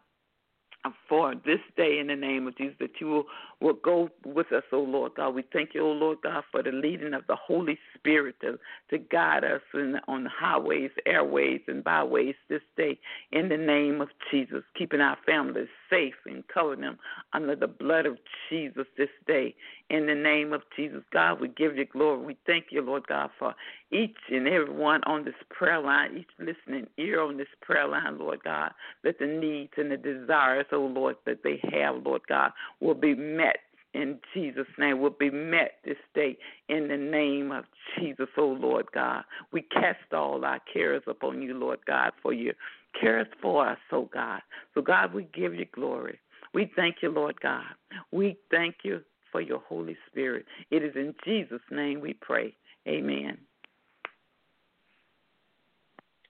for this day in the name of Jesus, that you will, will go with us, oh Lord God. We thank you, oh Lord God, for the leading of the Holy Spirit to, to guide us in, on the highways, airways, and byways this day in the name of Jesus, keeping our families safe and covering them under the blood of Jesus this day. In the name of Jesus, God, we give you glory. We thank you, Lord God, for each and every one on this prayer line, each listening ear on this prayer line, Lord God, that the needs and the desires, oh Lord, that they have, Lord God, will be met in Jesus' name, will be met this day in the name of Jesus, oh Lord God. We cast all our cares upon you, Lord God, for you cares for us, oh God. So, God, we give you glory. We thank you, Lord God. We thank you for your Holy Spirit. It is in Jesus' name we pray. Amen.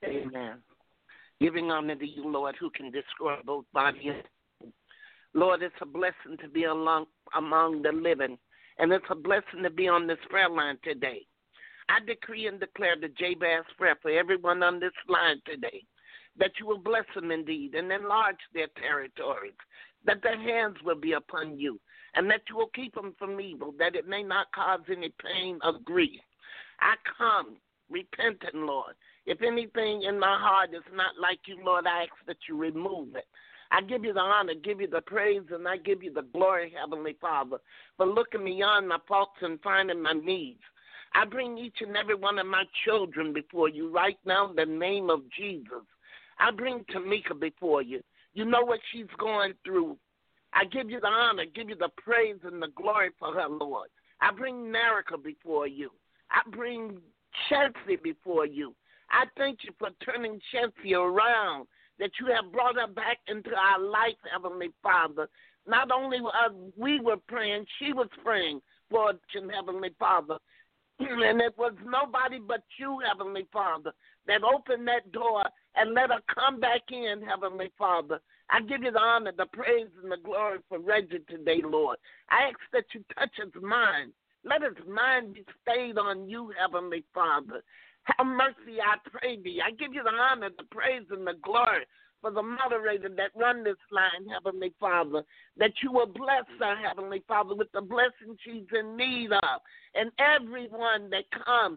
Amen. Giving honor to you, Lord, who can destroy both body and soul. Lord, it's a blessing to be along, among the living, and it's a blessing to be on this prayer line today. I decree and declare the Jabez prayer for everyone on this line today, that you will bless them indeed and enlarge their territories, that their hands will be upon you, and that you will keep them from evil, that it may not cause any pain or grief. I come repentant, Lord. If anything in my heart is not like you, Lord, I ask that you remove it. I give you the honor, give you the praise, and I give you the glory, Heavenly Father, for looking beyond my faults and finding my needs. I bring each and every one of my children before you right now in the name of Jesus. I bring Tamika before you. You know what she's going through. I give you the honor, give you the praise and the glory for her, Lord. I bring Nerica before you. I bring Chelsea before you. I thank you for turning Chelsea around, that you have brought her back into our life, Heavenly Father. Not only uh, we were praying, she was praying for Heavenly Father. And it was nobody but you, Heavenly Father, that opened that door and let her come back in, Heavenly Father. I give you the honor, the praise, and the glory for Reggie today, Lord. I ask that you touch his mind. Let his mind be stayed on you, Heavenly Father. Have mercy, I pray thee. I give you the honor, the praise, and the glory for the moderator that run this line, Heavenly Father, that you will bless her, Heavenly Father, with the blessing she's in need of. And everyone that comes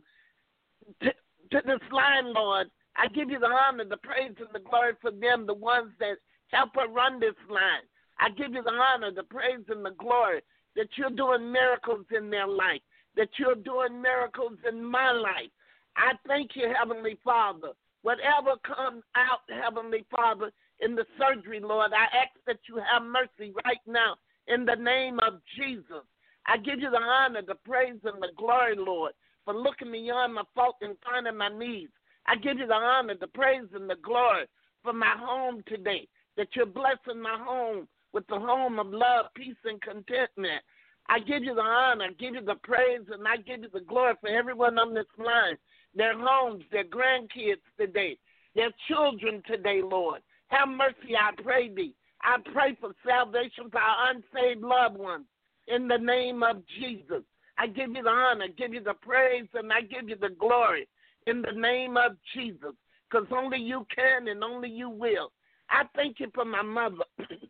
to, to this line, Lord, I give you the honor, the praise, and the glory for them, the ones that help her run this line. I give you the honor, the praise, and the glory that you're doing miracles in their life, that you're doing miracles in my life. I thank you, Heavenly Father. Whatever comes out, Heavenly Father, in the surgery, Lord, I ask that you have mercy right now in the name of Jesus. I give you the honor, the praise, and the glory, Lord, for looking beyond my fault and finding my needs. I give you the honor, the praise, and the glory for my home today, that you're blessing my home with the home of love, peace, and contentment. I give you the honor, I give you the praise, and I give you the glory for everyone on this line, their homes, their grandkids today, their children today, Lord. Have mercy, I pray thee. I pray for salvation for our unsaved loved ones in the name of Jesus. I give you the honor, give you the praise, and I give you the glory in the name of Jesus, because only you can and only you will. I thank you for my mother.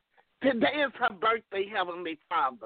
Today is her birthday, Heavenly Father.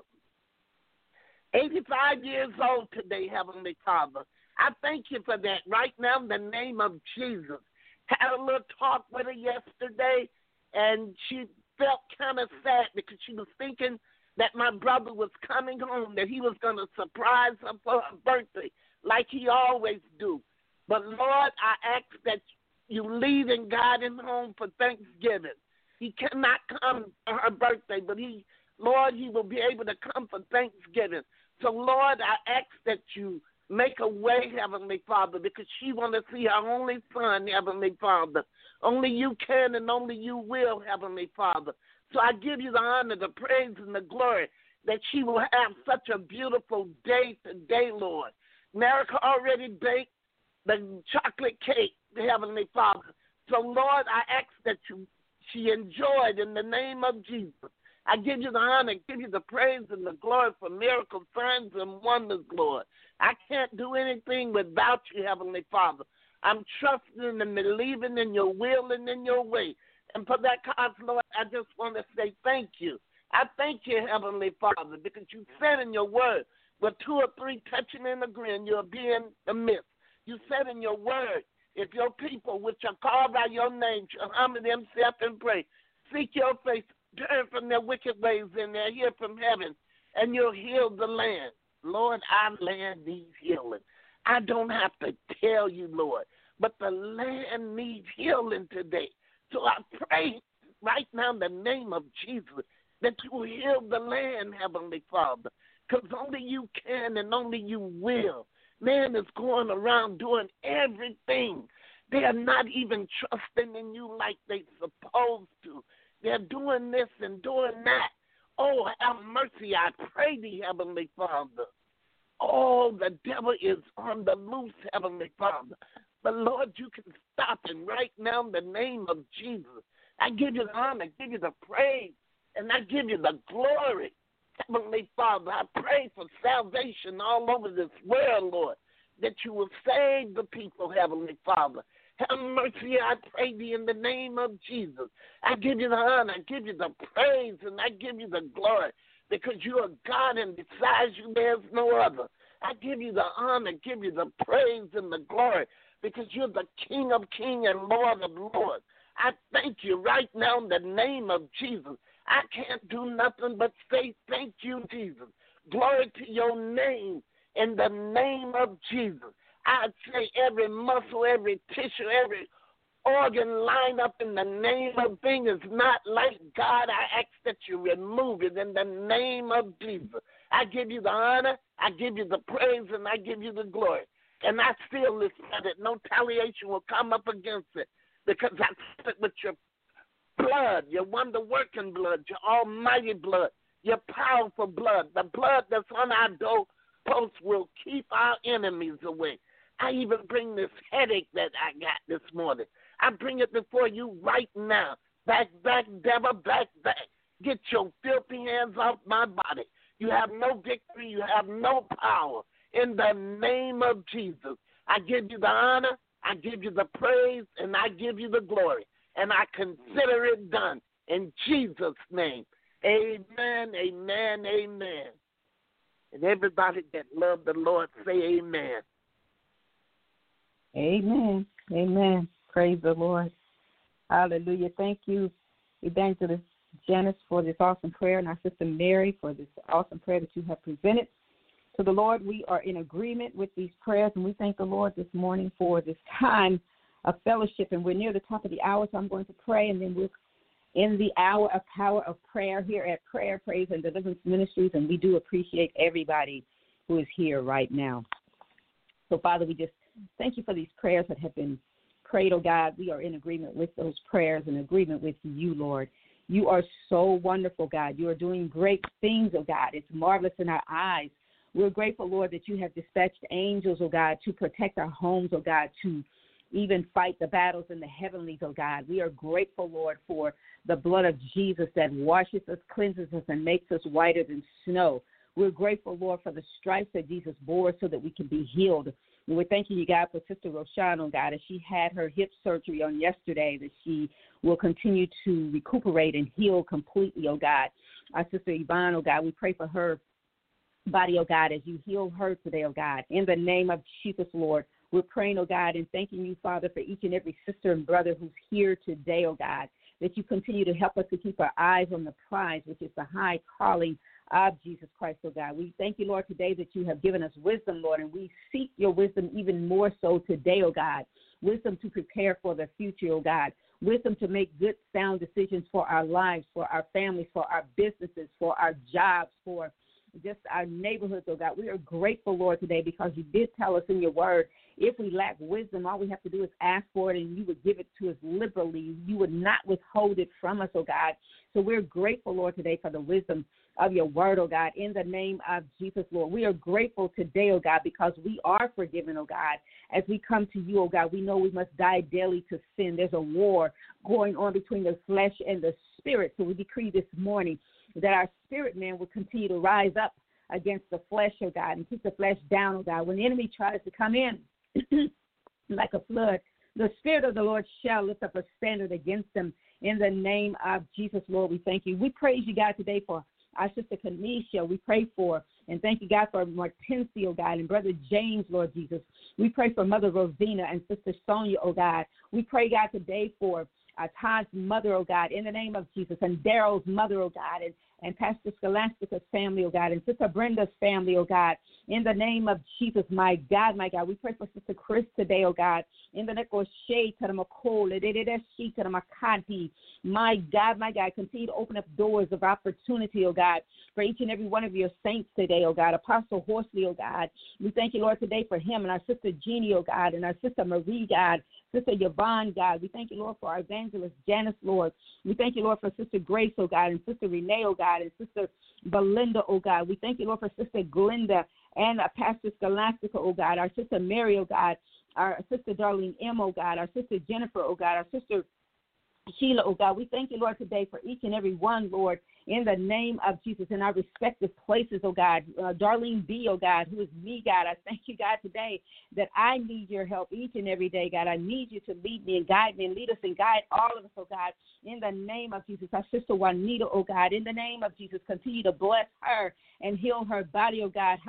eighty-five years old today, Heavenly Father. I thank you for that right now in the name of Jesus. Had a little talk with her yesterday, and she felt kind of sad because she was thinking that my brother was coming home, that he was going to surprise her for her birthday like he always do. But, Lord, I ask that you lead and guide him home for Thanksgiving. He cannot come for her birthday, but, he, Lord, he will be able to come for Thanksgiving. So, Lord, I ask that you make a way, Heavenly Father, because she want to see her only son, Heavenly Father. Only you can and only you will, Heavenly Father. So I give you the honor, the praise, and the glory that she will have such a beautiful day today, Lord. Nerica already baked the chocolate cake, Heavenly Father. So, Lord, I ask that you, she enjoyed in the name of Jesus. I give you the honor, give you the praise and the glory for miracles, signs, and wonders, Lord. I can't do anything without you, Heavenly Father. I'm trusting and believing in your will and in your way. And for that cause, Lord, I just want to say thank you. I thank you, Heavenly Father, because you said in your word, where two or three touching and agreeing, you'll be in the midst. You said in your word, if your people, which are called by your name, shall humble themselves and pray, seek your face, turn from their wicked ways, and they'll hear from heaven, and you'll heal the land. Lord, our land needs healing. I don't have to tell you, Lord, but the land needs healing today. So I pray right now in the name of Jesus that you will heal the land, Heavenly Father, because only you can and only you will. Man is going around doing everything. They are not even trusting in you like they're supposed to. They're doing this and doing that. Oh, have mercy, I pray thee, Heavenly Father. Oh, the devil is on the loose, Heavenly Father. But, Lord, you can stop it right now in the name of Jesus. I give you the honor, I give you the praise, and I give you the glory. Heavenly Father, I pray for salvation all over this world, Lord, that you will save the people, Heavenly Father. Have mercy, I pray thee in the name of Jesus. I give you the honor, I give you the praise, and I give you the glory, because you are God, and besides you there's no other. I give you the honor, give you the praise and the glory, because you're the King of kings and Lord of lords. I thank you right now in the name of Jesus. I can't do nothing but say thank you, Jesus. Glory to your name in the name of Jesus. I say every muscle, every tissue, every organ line up in the name of thing is not like God. I ask that you remove it in the name of Jesus. I give you the honor, I give you the praise, and I give you the glory. And I seal this that no retaliation will come up against it, because I put it with your blood, your wonder-working blood, your almighty blood, your powerful blood. The blood that's on our doorposts will keep our enemies away. I even bring this headache that I got this morning. I bring it before you right now. Back, back, devil, back, back. Get your filthy hands off my body. You have no victory. You have no power. In the name of Jesus, I give you the honor, I give you the praise, and I give you the glory. And I consider it done. In Jesus' name, amen, amen, amen. And everybody that love the Lord, say amen. Amen, amen. Praise the Lord. Hallelujah. Thank you, Evangelist Janice, for this awesome prayer, and our sister Mary for this awesome prayer that you have presented to the Lord. We are in agreement with these prayers, and we thank the Lord this morning for this time of fellowship. And we're near the top of the hour, so I'm going to pray, and then we'll end the hour of power of prayer here at Prayer, Praise, and Deliverance Ministries, and we do appreciate everybody who is here right now. So, Father, we just thank you for these prayers that have been prayed, oh God. We are in agreement with those prayers, in agreement with you, Lord. You are so wonderful, God. You are doing great things, oh God. It's marvelous in our eyes. We're grateful, Lord, that you have dispatched angels, oh God, to protect our homes, oh God, to even fight the battles in the heavenlies, oh God. We are grateful, Lord, for the blood of Jesus that washes us, cleanses us, and makes us whiter than snow. We're grateful, Lord, for the stripes that Jesus bore so that we can be healed. And we're thanking you, God, for Sister Roshana, oh God, as she had her hip surgery on yesterday, that she will continue to recuperate and heal completely, oh God. Our Sister Yvonne, oh God, we pray for her body, oh God, as you heal her today, oh God. In the name of Jesus, Lord, we're praying, oh God, and thanking you, Father, for each and every sister and brother who's here today, oh God, that you continue to help us to keep our eyes on the prize, which is the high calling of Jesus Christ, oh God. We thank you, Lord, today that you have given us wisdom, Lord, and we seek your wisdom even more so today, oh God. Wisdom to prepare for the future, oh God. Wisdom to make good, sound decisions for our lives, for our families, for our businesses, for our jobs, for just our neighborhoods, oh God. We are grateful, Lord, today because you did tell us in your word, if we lack wisdom, all we have to do is ask for it and you would give it to us liberally. You would not withhold it from us, oh God. So we're grateful, Lord, today for the wisdom of your word, oh God, in the name of Jesus, Lord. We are grateful today, oh God, because we are forgiven, oh God. As we come to you, oh God, we know we must die daily to sin. There's a war going on between the flesh and the spirit. So we decree this morning that our spirit man will continue to rise up against the flesh, oh God, and keep the flesh down, oh God. When the enemy tries to come in like a flood, the Spirit of the Lord shall lift up a standard against them in the name of Jesus, Lord. We thank you. We praise you, God, today for our sister Kanisha. We pray for and thank you, God, for Martencio, God, and Brother James, Lord Jesus. We pray for Mother Rosina and Sister Sonia, oh God. We pray, God, today for uh, Todd's mother, oh God, in the name of Jesus, and Daryl's mother, oh God, and and Pastor Scholastica's family, oh God, and Sister Brenda's family, oh God, in the name of Jesus, my God, my God. We pray for Sister Chris today, oh God, in the name of my God, my God, continue to open up doors of opportunity, oh God, for each and every one of your saints today, oh God. Apostle Horsley, oh God, we thank you, Lord, today for him and our Sister Jeannie, oh God, and our Sister Marie, God, Sister Yvonne, God. We thank you, Lord, for our evangelist Janice, Lord. We thank you, Lord, for Sister Grace, oh God, and Sister Renee, oh God, and Sister Belinda, oh God. We thank you, Lord, for Sister Glenda and uh, Pastor Scholastica, oh God, our Sister Mary, oh God, our sister Darlene M., oh God, our sister Jennifer, oh God, our sister Sheila, oh God. We thank you, Lord, today for each and every one, Lord, in the name of Jesus, in our respective places, oh God. Uh, Darlene B., oh God, who is me, God. I thank you, God, today that I need your help each and every day, God. I need you to lead me and guide me and lead us and guide all of us, oh God, in the name of Jesus. Our sister Juanita, oh God, in the name of Jesus, continue to bless her and heal her body, oh God.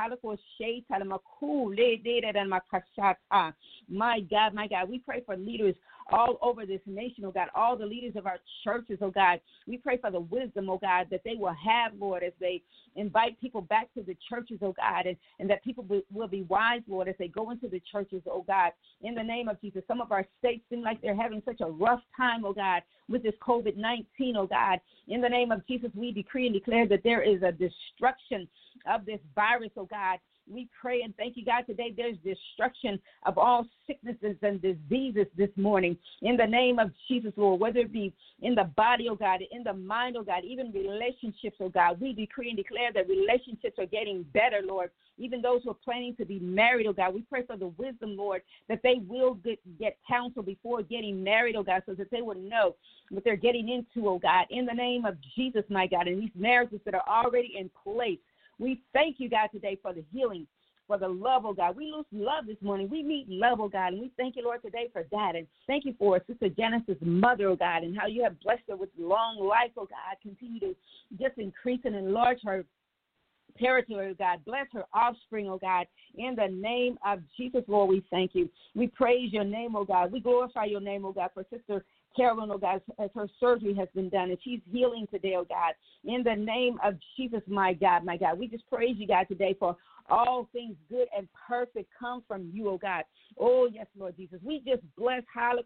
My God, my God, we pray for leaders all over this nation, oh God, all the leaders of our churches, oh God. We pray for the wisdom, oh God, that they will have, Lord, as they invite people back to the churches, oh God, and, and that people will, will be wise, Lord, as they go into the churches, oh God, in the name of Jesus. Some of our states seem like they're having such a rough time, oh God, with this covid nineteen, oh God. In the name of Jesus, we decree and declare that there is a destruction of this virus, oh God. We pray and thank you, God, today there's destruction of all sicknesses and diseases this morning. In the name of Jesus, Lord, whether it be in the body, oh God, in the mind, oh God, even relationships, oh God, we decree and declare that relationships are getting better, Lord. Even those who are planning to be married, oh God, we pray for the wisdom, Lord, that they will get, get counsel before getting married, oh God, so that they will know what they're getting into, oh God, in the name of Jesus, my God, and these marriages that are already in place. We thank you, God, today for the healing, for the love, oh God. We lose love this morning. We meet love, oh God, and we thank you, Lord, today for that. And thank you for Sister Genesis' mother, oh God, and how you have blessed her with long life, oh God. Continue to just increase and enlarge her territory, oh God. Bless her offspring, oh God. In the name of Jesus, Lord, we thank you. We praise your name, oh God. We glorify your name, oh God, for Sister Carolyn, oh God, as her surgery has been done, and she's healing today, oh God. In the name of Jesus, my God, my God, we just praise you, God, today for all things good and perfect come from you, oh God. Oh, yes, Lord Jesus. We just bless. I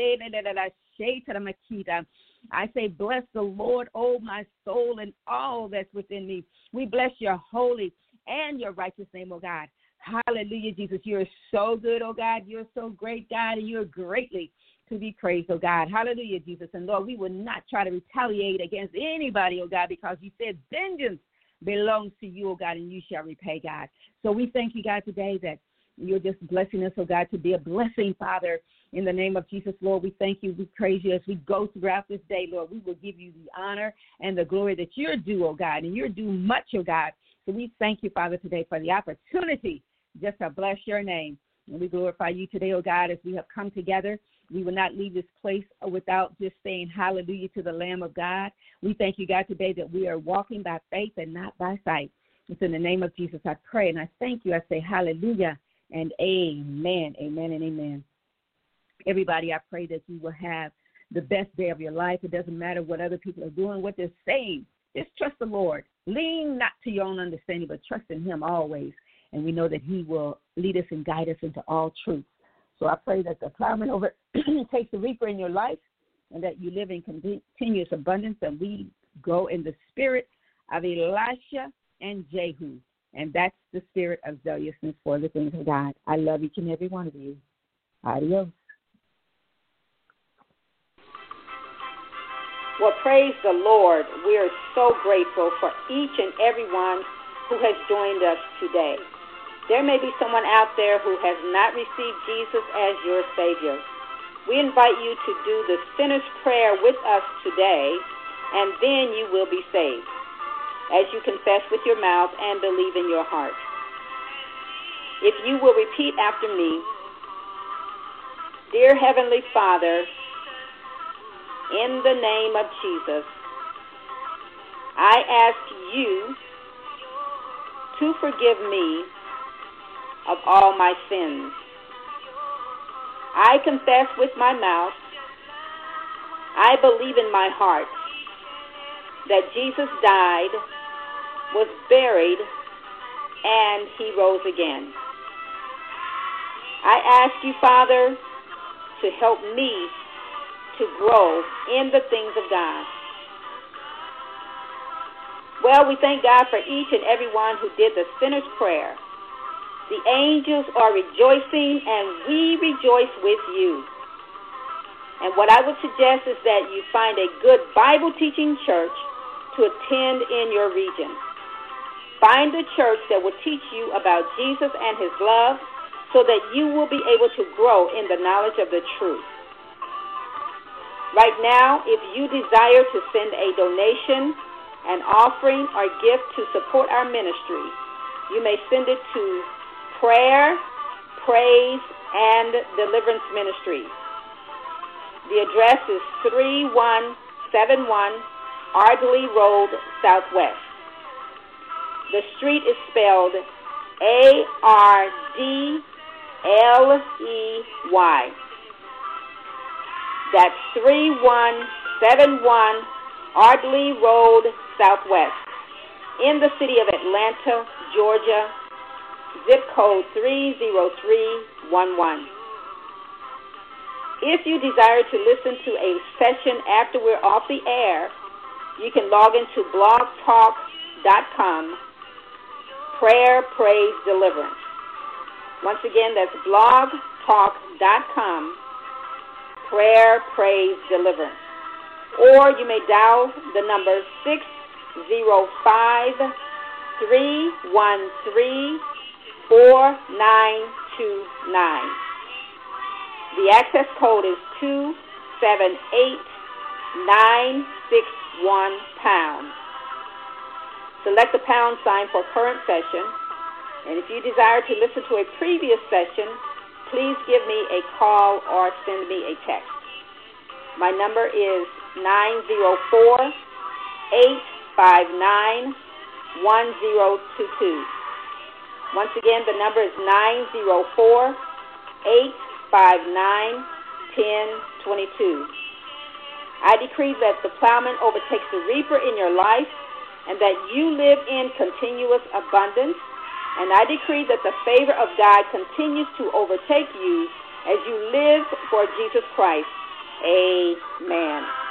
say, bless the Lord, oh my soul, and all that's within me. We bless your holy and your righteous name, oh God. Hallelujah, Jesus. You're so good, oh God. You're so great, God, and you're greatly to be praised, oh God. Hallelujah, Jesus. And Lord, we will not try to retaliate against anybody, oh God, because you said vengeance belongs to you, oh God, and you shall repay, God. So we thank you, God, today that you're just blessing us, oh God, to be a blessing, Father, in the name of Jesus, Lord. We thank you. We praise you as we go throughout this day, Lord. We will give you the honor and the glory that you're due, oh God, and you're due much, oh God. So we thank you, Father, today for the opportunity just to bless your name. And we glorify you today, oh God, as we have come together. We will not leave this place without just saying hallelujah to the Lamb of God. We thank you, God, today that we are walking by faith and not by sight. It's in the name of Jesus I pray, and I thank you. I say hallelujah and amen, amen, and amen. Everybody, I pray that you will have the best day of your life. It doesn't matter what other people are doing, what they're saying. Just trust the Lord. Lean not to your own understanding, but trust in him always. And we know that he will lead us and guide us into all truth. So I pray that the plowman over takes the reaper in your life and that you live in continuous abundance, and we go in the spirit of Elisha and Jehu. And that's the spirit of zealousness for the things of God. I love each and every one of you. Adios. Well, praise the Lord. We are so grateful for each and every one who has joined us today. There may be someone out there who has not received Jesus as your Savior. We invite you to do the sinner's prayer with us today, and then you will be saved, as you confess with your mouth and believe in your heart. If you will repeat after me, Dear Heavenly Father, in the name of Jesus, I ask you to forgive me of all my sins. I confess with my mouth, I believe in my heart that Jesus died, was buried, and he rose again. I ask you, Father, to help me to grow in the things of God. Well, we thank God for each and every one who did the sinner's prayer. The angels are rejoicing, and we rejoice with you. And what I would suggest is that you find a good Bible-teaching church to attend in your region. Find a church that will teach you about Jesus and his love, so that you will be able to grow in the knowledge of the truth. Right now, if you desire to send a donation, an offering, or gift to support our ministry, you may send it to Prayer, Praise, and Deliverance Ministries. The address is three one seven one Ardley Road, Southwest. The street is spelled A R D L E Y. That's three one seven one Ardley Road, Southwest, in the city of Atlanta, Georgia, zip code three zero three one one. If you desire to listen to a session after we're off the air, you can log into blog talk dot com, Prayer, Praise, Deliverance. Once again, that's blog talk dot com, Prayer, Praise, Deliverance. Or you may dial the number six zero five, three one three, four nine two nine. The access code is two seven eight nine six one pound. Select the pound sign for current session. And if you desire to listen to a previous session, please give me a call or send me a text. My number is nine zero four, eight five nine, one zero two two. Once again, the number is nine zero four, eight five nine, one zero two two. I decree that the plowman overtakes the reaper in your life and that you live in continuous abundance. And I decree that the favor of God continues to overtake you as you live for Jesus Christ. Amen.